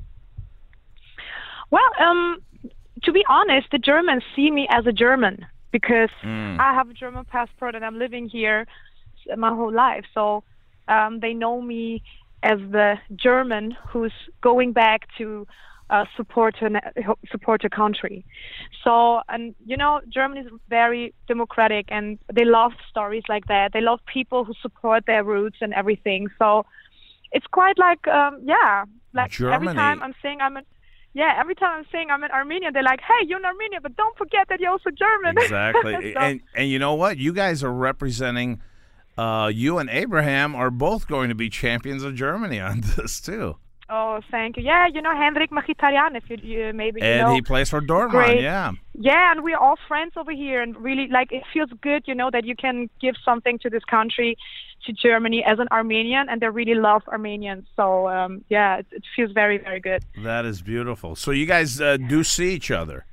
Well, um, to be honest, the Germans see me as a German because Mm. I have a German passport and I'm living here my whole life. So um, they know me as the German who's going back to uh, support her na- support her country. So, and you know, Germany is very democratic and they love stories like that. They love people who support their roots and everything. So it's quite like, um, yeah, like every Germany- time I'm saying I'm an Yeah, every time I'm saying I'm in Armenia, they're like, hey, you're in Armenia, but don't forget that you're also German. Exactly. So- and and you know what? You guys are representing, uh, you and Abraham are both going to be champions of Germany on this, too. Oh, thank you. Yeah, you know, Hendrik Mkhitaryan, if you, you maybe you And know. he plays for Dortmund, Great. yeah. Yeah, and we're all friends over here, and really, like, it feels good, you know, that you can give something to this country, to Germany, as an Armenian, and they really love Armenians. So, um, yeah, it, it feels very, very good. That is beautiful. So you guys uh, do see each other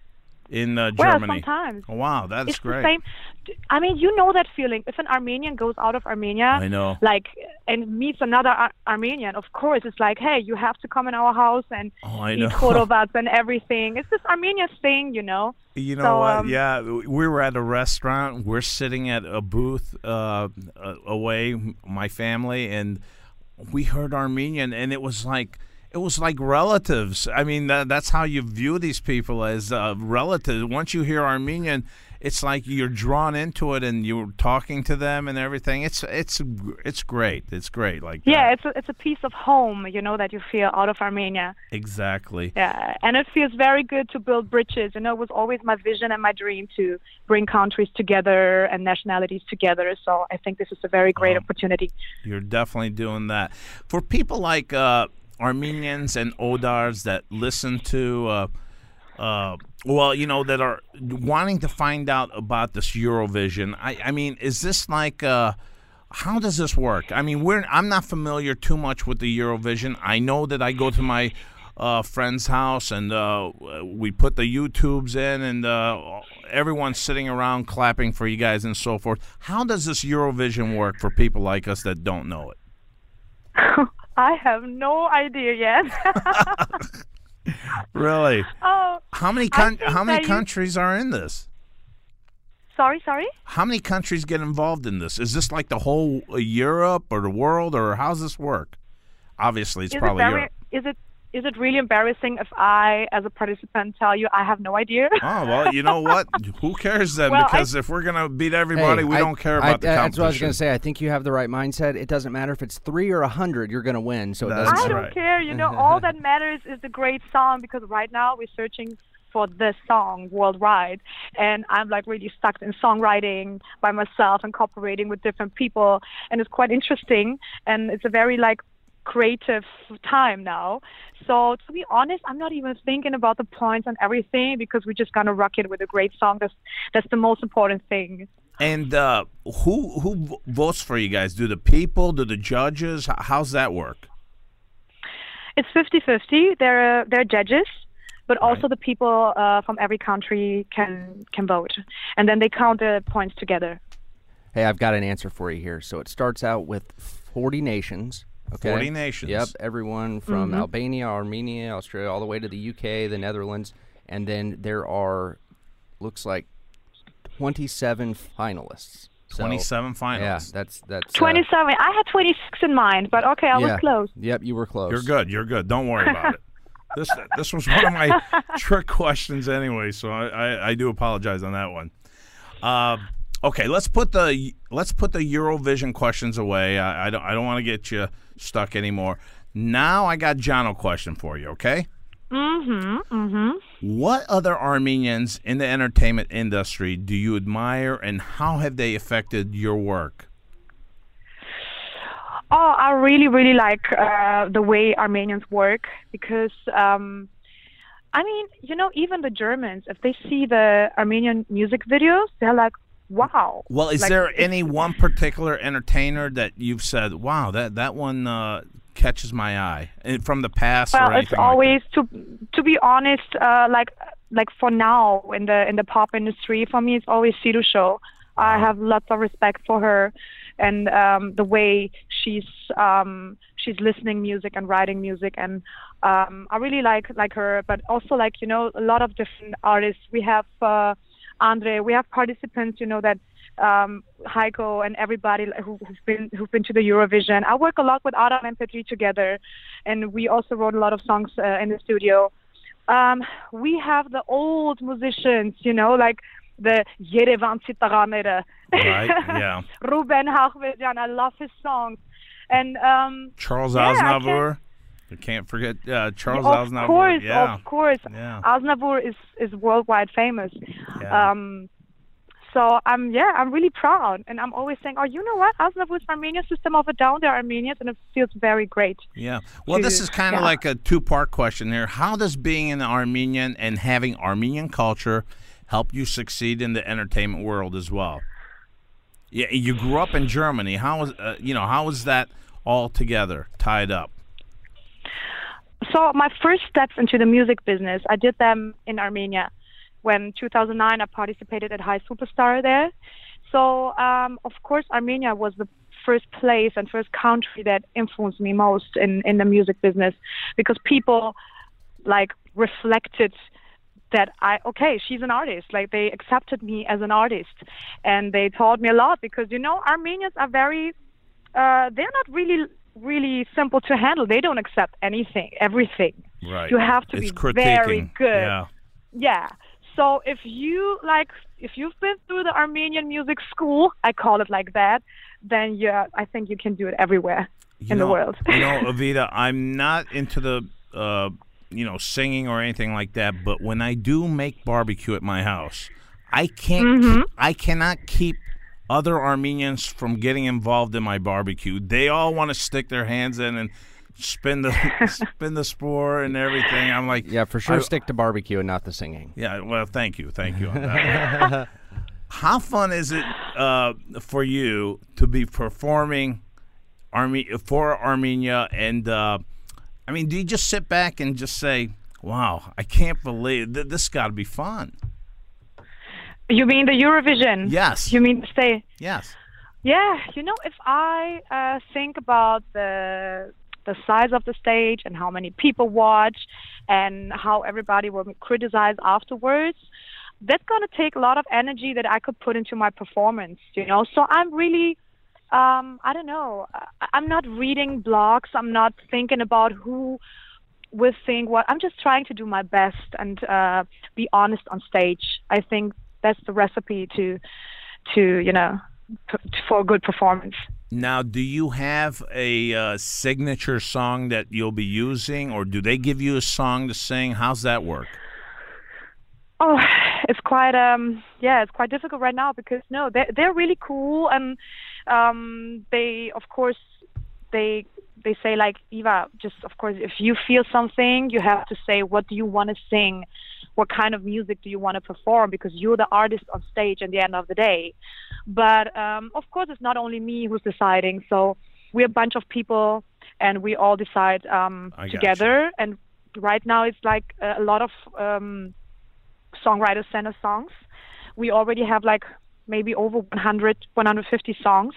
in uh, Well, Germany? sometimes. Oh, wow, that's It's great. the same. I mean, you know that feeling. If an Armenian goes out of Armenia, I know. like, and meets another Ar- Armenian, of course, it's like, hey, you have to come in our house and Oh, I eat know. khorovats and everything. It's this Armenian thing, you know. You know So, what? um, yeah, we were at a restaurant. We're sitting at a booth uh, uh, away, my family, and we heard Armenian, and it was like it was like relatives. I mean, that, that's how you view these people, as uh, relatives. Once you hear Armenian, it's like you're drawn into it, and you're talking to them and everything. It's it's it's great. It's great. Like Yeah, that. it's a, it's a piece of home, you know, that you feel out of Armenia. exactly. Yeah, and it feels very good to build bridges. You know, it was always my vision and my dream to bring countries together and nationalities together. So I think this is a very great Oh. opportunity. You're definitely doing that. For people like uh, Armenians and Odars that listen to, uh, uh, well, you know, that are wanting to find out about this Eurovision, I, I mean, is this like, uh, how does this work? I mean, we're I'm not familiar too much with the Eurovision. I know that I go to my uh, friend's house and uh, we put the YouTubes in and uh, everyone's sitting around clapping for you guys and so forth. How does this Eurovision work for people like us that don't know it? I have no idea yet. Really? Oh, How many I coun- think how many that you- countries are in this? sorry, sorry. How many countries get involved in this? Is this like the whole uh, Europe or the world, or how's this work? obviously it's Is probably it very, Europe. is it is it really embarrassing if I, as a participant, tell you I have no idea? Oh, well, you know what? Who cares then? Well, because if we're going to beat everybody, Hey, we I- don't care I- about the That's competition. what I was going to say. I think you have the right mindset. It doesn't matter if it's three or a hundred, you're going to win. So it That's doesn't I matter. don't right. care. You know, all that matters is the great song, because right now we're searching for this song worldwide, and I'm like really stuck in songwriting by myself and cooperating with different people, and it's quite interesting, and it's a very like creative time now. So to be honest, I'm not even thinking about the points and everything, because we're just gonna rock it with a great song. That's that's the most important thing. And uh, who who v- votes for you guys? Do the people? Do the judges? H- How's that work? It's fifty-fifty. There are there are judges, but also the people uh, from every country can can vote, and then they count the points together. Hey, I've got an answer for you here. So it starts out with forty nations. Okay? forty nations. Yep, everyone from Albania, Armenia, Australia, all the way to the U K, the Netherlands, and then there are, looks like, twenty-seven finalists. So, twenty-seven Yeah, finals. that's that's uh, twenty-seven. I had twenty-six in mind, but okay, I yeah. was close. Yep, you were close. You're good. You're good. Don't worry about it. This this was one of my trick questions anyway, so I, I, I do apologize on that one. Uh, okay, let's put the let's put the Eurovision questions away. I, I don't I don't want to get you stuck anymore. Now I got Jono question for you. Okay. Mm-hmm. Mm-hmm. What other Armenians in the entertainment industry do you admire, and how have they affected your work? Oh, I really, really like uh, the way Armenians work, because, um, I mean, you know, even the Germans, if they see the Armenian music videos, they're like, wow. Well, is Like, there it's- any one particular entertainer that you've said, wow, that, that one uh, catches my eye, and from the past or Well, anything it's like always to to be honest, uh, like like for now in the in the pop industry, for me, it's always Sidu Show. I have lots of respect for her, and um, the way she's um, she's listening music and writing music, and um, I really like like her. But also like you know a lot of different artists. We have uh, Andre. We have participants. You know that. Um, Heiko and everybody who, who've been who've been to the Eurovision. I work a lot with Adam and Petri together, and we also wrote a lot of songs uh, in the studio. Um, we have the old musicians, you know, like the Yerevanci Taranere, Right, yeah. Ruben Hachvedjan. I love his songs, and um, Charles yeah, I Aznavour. You can't forget uh, Charles of Aznavour. course, yeah. of course, Yeah. Aznavour is is worldwide famous. Yeah. Um, So I'm yeah, I'm really proud, and I'm always saying, oh, you know what, Aznavour's Armenian, System of a Down, they're Armenians, and it feels very great. Yeah. Well, this is kind of Yeah. like a two-part question here. How does being an Armenian and having Armenian culture help you succeed in the entertainment world as well? Yeah, you grew up in Germany. How is uh, you know how is that all together tied up? So my first steps into the music business, I did them in Armenia. When two thousand nine, I participated at High Superstar there. So, um, of course, Armenia was the first place and first country that influenced me most in, in the music business, because people, like, reflected that I, okay, she's an artist. Like, they accepted me as an artist. And they taught me a lot because, you know, Armenians are very, uh, they're not really, really simple to handle. They don't accept anything, everything. Right. You have to It's be critiquing. very good. Yeah. Yeah. So if you like, if you've been through the Armenian music school, I call it like that, then yeah, I think you can do it everywhere You in know, the world. you know, Evita, I'm not into the, uh, you know, singing or anything like that. But when I do make barbecue at my house, I can't, Mm-hmm. keep, I cannot keep other Armenians from getting involved in my barbecue. They all want to stick their hands in and spin the spin the spore and everything. I'm like, Yeah, for sure. I- stick to barbecue and not the singing. Yeah, well, thank you, thank you on that. How fun is it uh, for you to be performing Arme- for Armenia? And uh, I mean, do you just sit back and just say, "Wow, I can't believe th- this got to be fun"? You mean the Eurovision? Yes. You mean to stay? Yes. Yeah. You know, if I uh, think about the the size of the stage and how many people watch and how everybody will criticize afterwards, that's going to take a lot of energy that I could put into my performance, you know. So I'm really Um, I don't know. I- I'm not reading blogs. I'm not thinking about who will think what. I'm just trying to do my best and uh, be honest on stage. I think that's the recipe to, to you know, p- for a good performance. Now, do you have a uh, signature song that you'll be using, or do they give you a song to sing? How's that work? Oh, it's quite um yeah, it's quite difficult right now because no, they they're really cool and um they of course they they say like Eva, just of course if you feel something, you have to say what do you want to sing, what kind of music do you want to perform because you're the artist on stage at the end of the day. But um of course it's not only me who's deciding, so we're a bunch of people and we all decide um I got together. And right now it's like a, a lot of um songwriters send us songs. We already have like maybe over one hundred, one hundred fifty songs.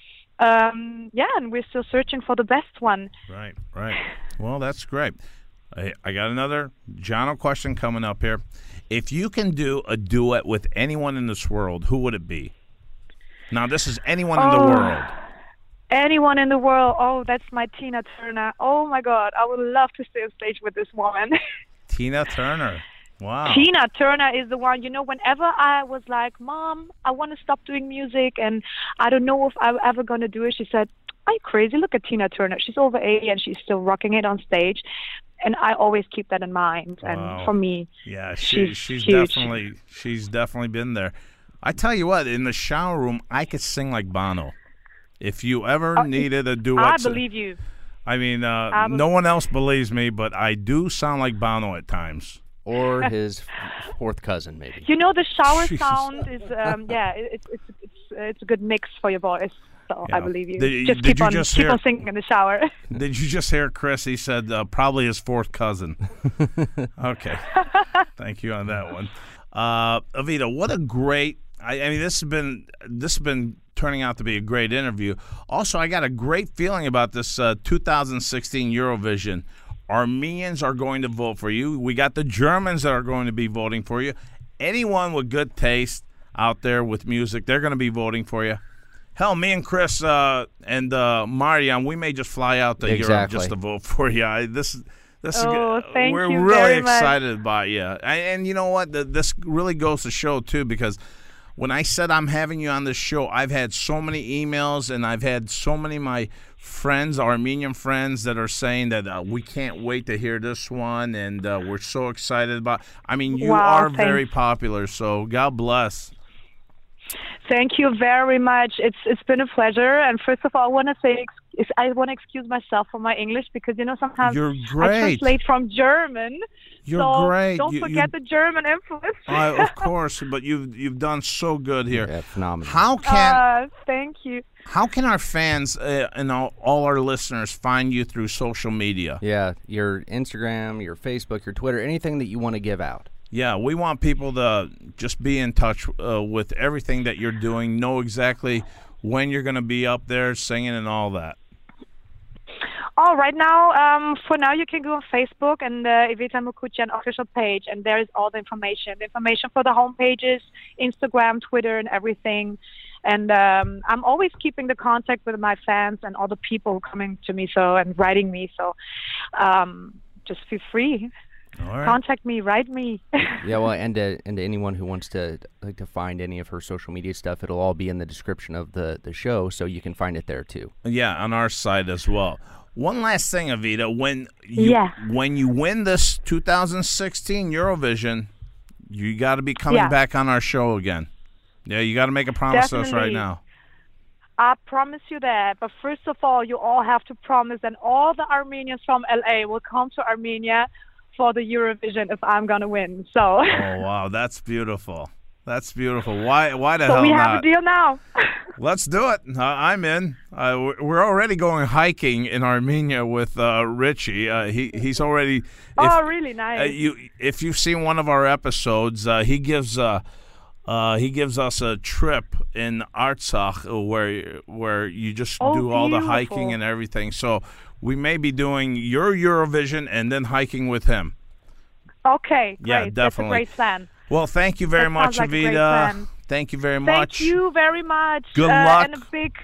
Um, yeah, and we're still searching for the best one. Right, right. Well, that's great. I, I got another Jono question coming up here. If you can do a duet with anyone in this world, who would it be? Now, this is anyone in the Oh. world. Anyone in the world. Oh, that's my Tina Turner. Oh my God, I would love to stay on stage with this woman. Tina Turner. Wow. Tina Turner is the one, you know, whenever I was like, Mom, I want to stop doing music and I don't know if I'm ever going to do it, she said, are you crazy? Look at Tina Turner. She's over eighty and she's still rocking it on stage. And I always keep that in mind. And Wow. for me, Yeah, she, she's she's huge. definitely she's definitely been there. I tell you what, in the shower room, I could sing like Bono. If you ever Oh, needed a duet, I believe you. I mean, uh, I no one else believes me, but I do sound like Bono at times. Or his fourth cousin, maybe. You know, the shower Jesus. sound is, um, yeah, it, it's it's it's it's a good mix for your voice. So I Yeah. believe you. Did- just did keep you on just keep hear- on singing in the shower. Did you just hear Chris? He said uh, probably his fourth cousin. Okay. Thank you on that one. Uh, Evita, what a great, I, I mean, this has been, this has been turning out to be a great interview. Also, I got a great feeling about this uh, two thousand sixteen Eurovision. Armenians are going to vote for you. We got the Germans that are going to be voting for you. Anyone with good taste out there with music, they're going to be voting for you. Hell, me and Chris uh, and uh, Marian, we may just fly out to Europe Exactly. just to vote for you. I, this, this Oh, is thank we're you really very much. excited about you. And, and you know what? The, this really goes to show too, because when I said I'm having you on this show, I've had so many emails and I've had so many of my friends, Armenian friends, that are saying that uh, we can't wait to hear this one, and uh, we're so excited about. I mean, you Wow, are very thanks. popular, so God bless. Thank you very much. It's it's been a pleasure. And first of all, I want to say ex- I want to excuse myself for my English because you know sometimes You're I great. translate from German. You're so great. Don't You- forget you- the German influence. Uh, of course, but you've you've done so good here. Yeah, phenomenal. How can Uh, thank you. how can our fans uh, and all, all our listeners find you through social media? Yeah, your Instagram, your Facebook, your Twitter, anything that you want to give out. Yeah, we want people to just be in touch uh, with everything that you're doing, know exactly when you're going to be up there singing and all that. Oh, right now, um, for now, you can go on Facebook and the Evita Mukuchian official page, and there is all the information. The information for the home pages, Instagram, Twitter, and everything. And um, I'm always keeping the contact with my fans and all the people who are coming to me so and writing me. So um, just feel free. All right. Contact me, write me. Yeah, well, and to, and to anyone who wants to like to find any of her social media stuff, it'll all be in the description of the, the show, so you can find it there too. Yeah, on our side as well. One last thing, Evita, when you Yeah. when you win this two thousand sixteen Eurovision, you got to be coming Yeah. back on our show again. Yeah, you got to make a promise to us right Definitely. now. I promise you that. But first of all, you all have to promise that all the Armenians from L A will come to Armenia for the Eurovision if I'm going to win. So, Oh wow, that's beautiful. That's beautiful. Why why the so hell we have not? a deal now. Let's do it. Uh, I'm in. Uh, we're- we're already going hiking in Armenia with uh, Richie. Uh, he he's already. If, Oh, really uh, nice. you if you've seen one of our episodes, uh, he gives uh, uh, he gives us a trip in Artsakh where where you just Oh, do all the beautiful. hiking and everything. So we may be doing your Eurovision and then hiking with him. Okay, great. Yeah, That's a definitely. great plan. Well, thank you very That much, sounds like a great Evita. plan. Thank you very Thank much. you very much. Good uh, luck. And a big,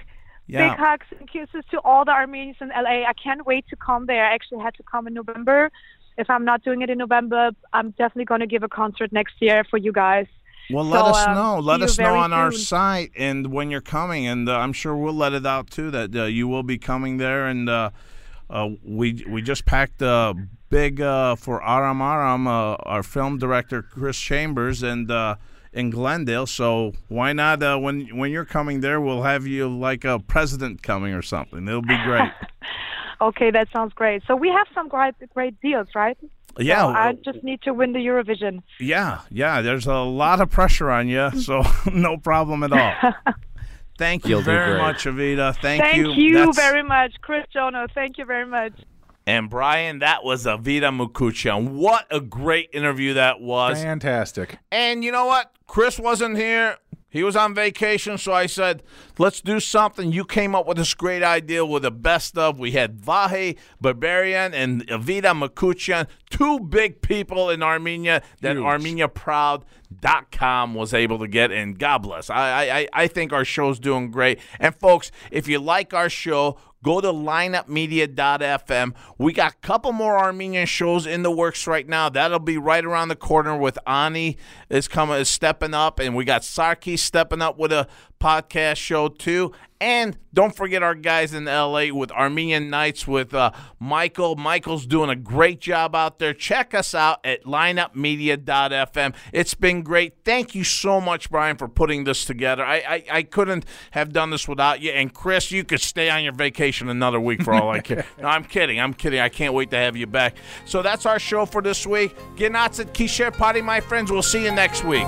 Yeah. Big hugs and kisses to all the Armenians in L A. I can't wait to come there. I actually had to come in November. If I'm not doing it in November, I'm definitely going to give a concert next year for you guys. Well, let So, us um, know. see Let you us know very on our soon. site and when you're coming, and uh, I'm sure we'll let it out too that uh, you will be coming there. And uh, uh, we we just packed a big uh, for Aram Aram, uh, our film director Chris Chambers, and uh, in Glendale. So why not? Uh, when when you're coming there, we'll have you like a president coming or something. It'll be great. Okay, that sounds great. So we have some great great deals, right? Yeah. So I just need to win the Eurovision. Yeah, yeah. There's a lot of pressure on you, so no problem at all. Thank you You'll do very great. much, Evita. Thank, Thank you. you That's- very much, Chris Jono. Thank you very much. And Brian, that was Evita Mukuchian. What a great interview that was. Fantastic. And you know what? Chris wasn't here. He was on vacation, so I said, let's do something. You came up with this great idea with the best of. We had Vahe Barbarian and Evita Mukuchian, two big people in Armenia that Huge. Armenia Proud dot com was able to get, and God bless. I, I, I think our show's doing great. And, folks, if you like our show, go to lineup media dot f m. We got a couple more Armenian shows in the works right now. That'll be right around the corner with Ani is coming, is stepping up, and we got Sarkis stepping up with a podcast show too. And don't forget our guys in L A with Armenian Nights with uh, Michael. Michael's doing a great job out there. Check us out at lineup media dot f m. It's been great. Thank you so much, Brian, for putting this together. I, I, I couldn't have done this without you. And, Chris, you could stay on your vacation another week for all I care. No, I'm kidding. I'm kidding. I can't wait to have you back. So that's our show for this week. Gnatsit Kisher Party, my friends. We'll see you next week.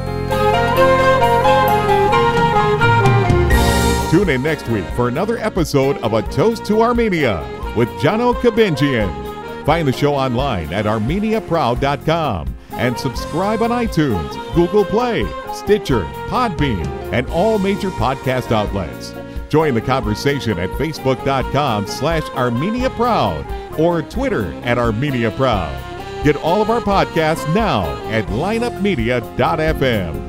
Tune in next week for another episode of A Toast to Armenia with Jano Kabenjian. Find the show online at armenia proud dot com and subscribe on iTunes, Google Play, Stitcher, Podbean, and all major podcast outlets. Join the conversation at facebook dot com slash Armenia Proud or Twitter at Armenia Proud. Get all of our podcasts now at lineup media dot f m.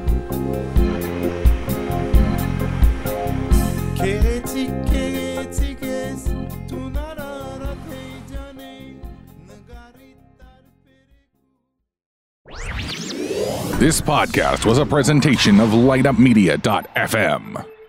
This podcast was a presentation of light up media dot f m.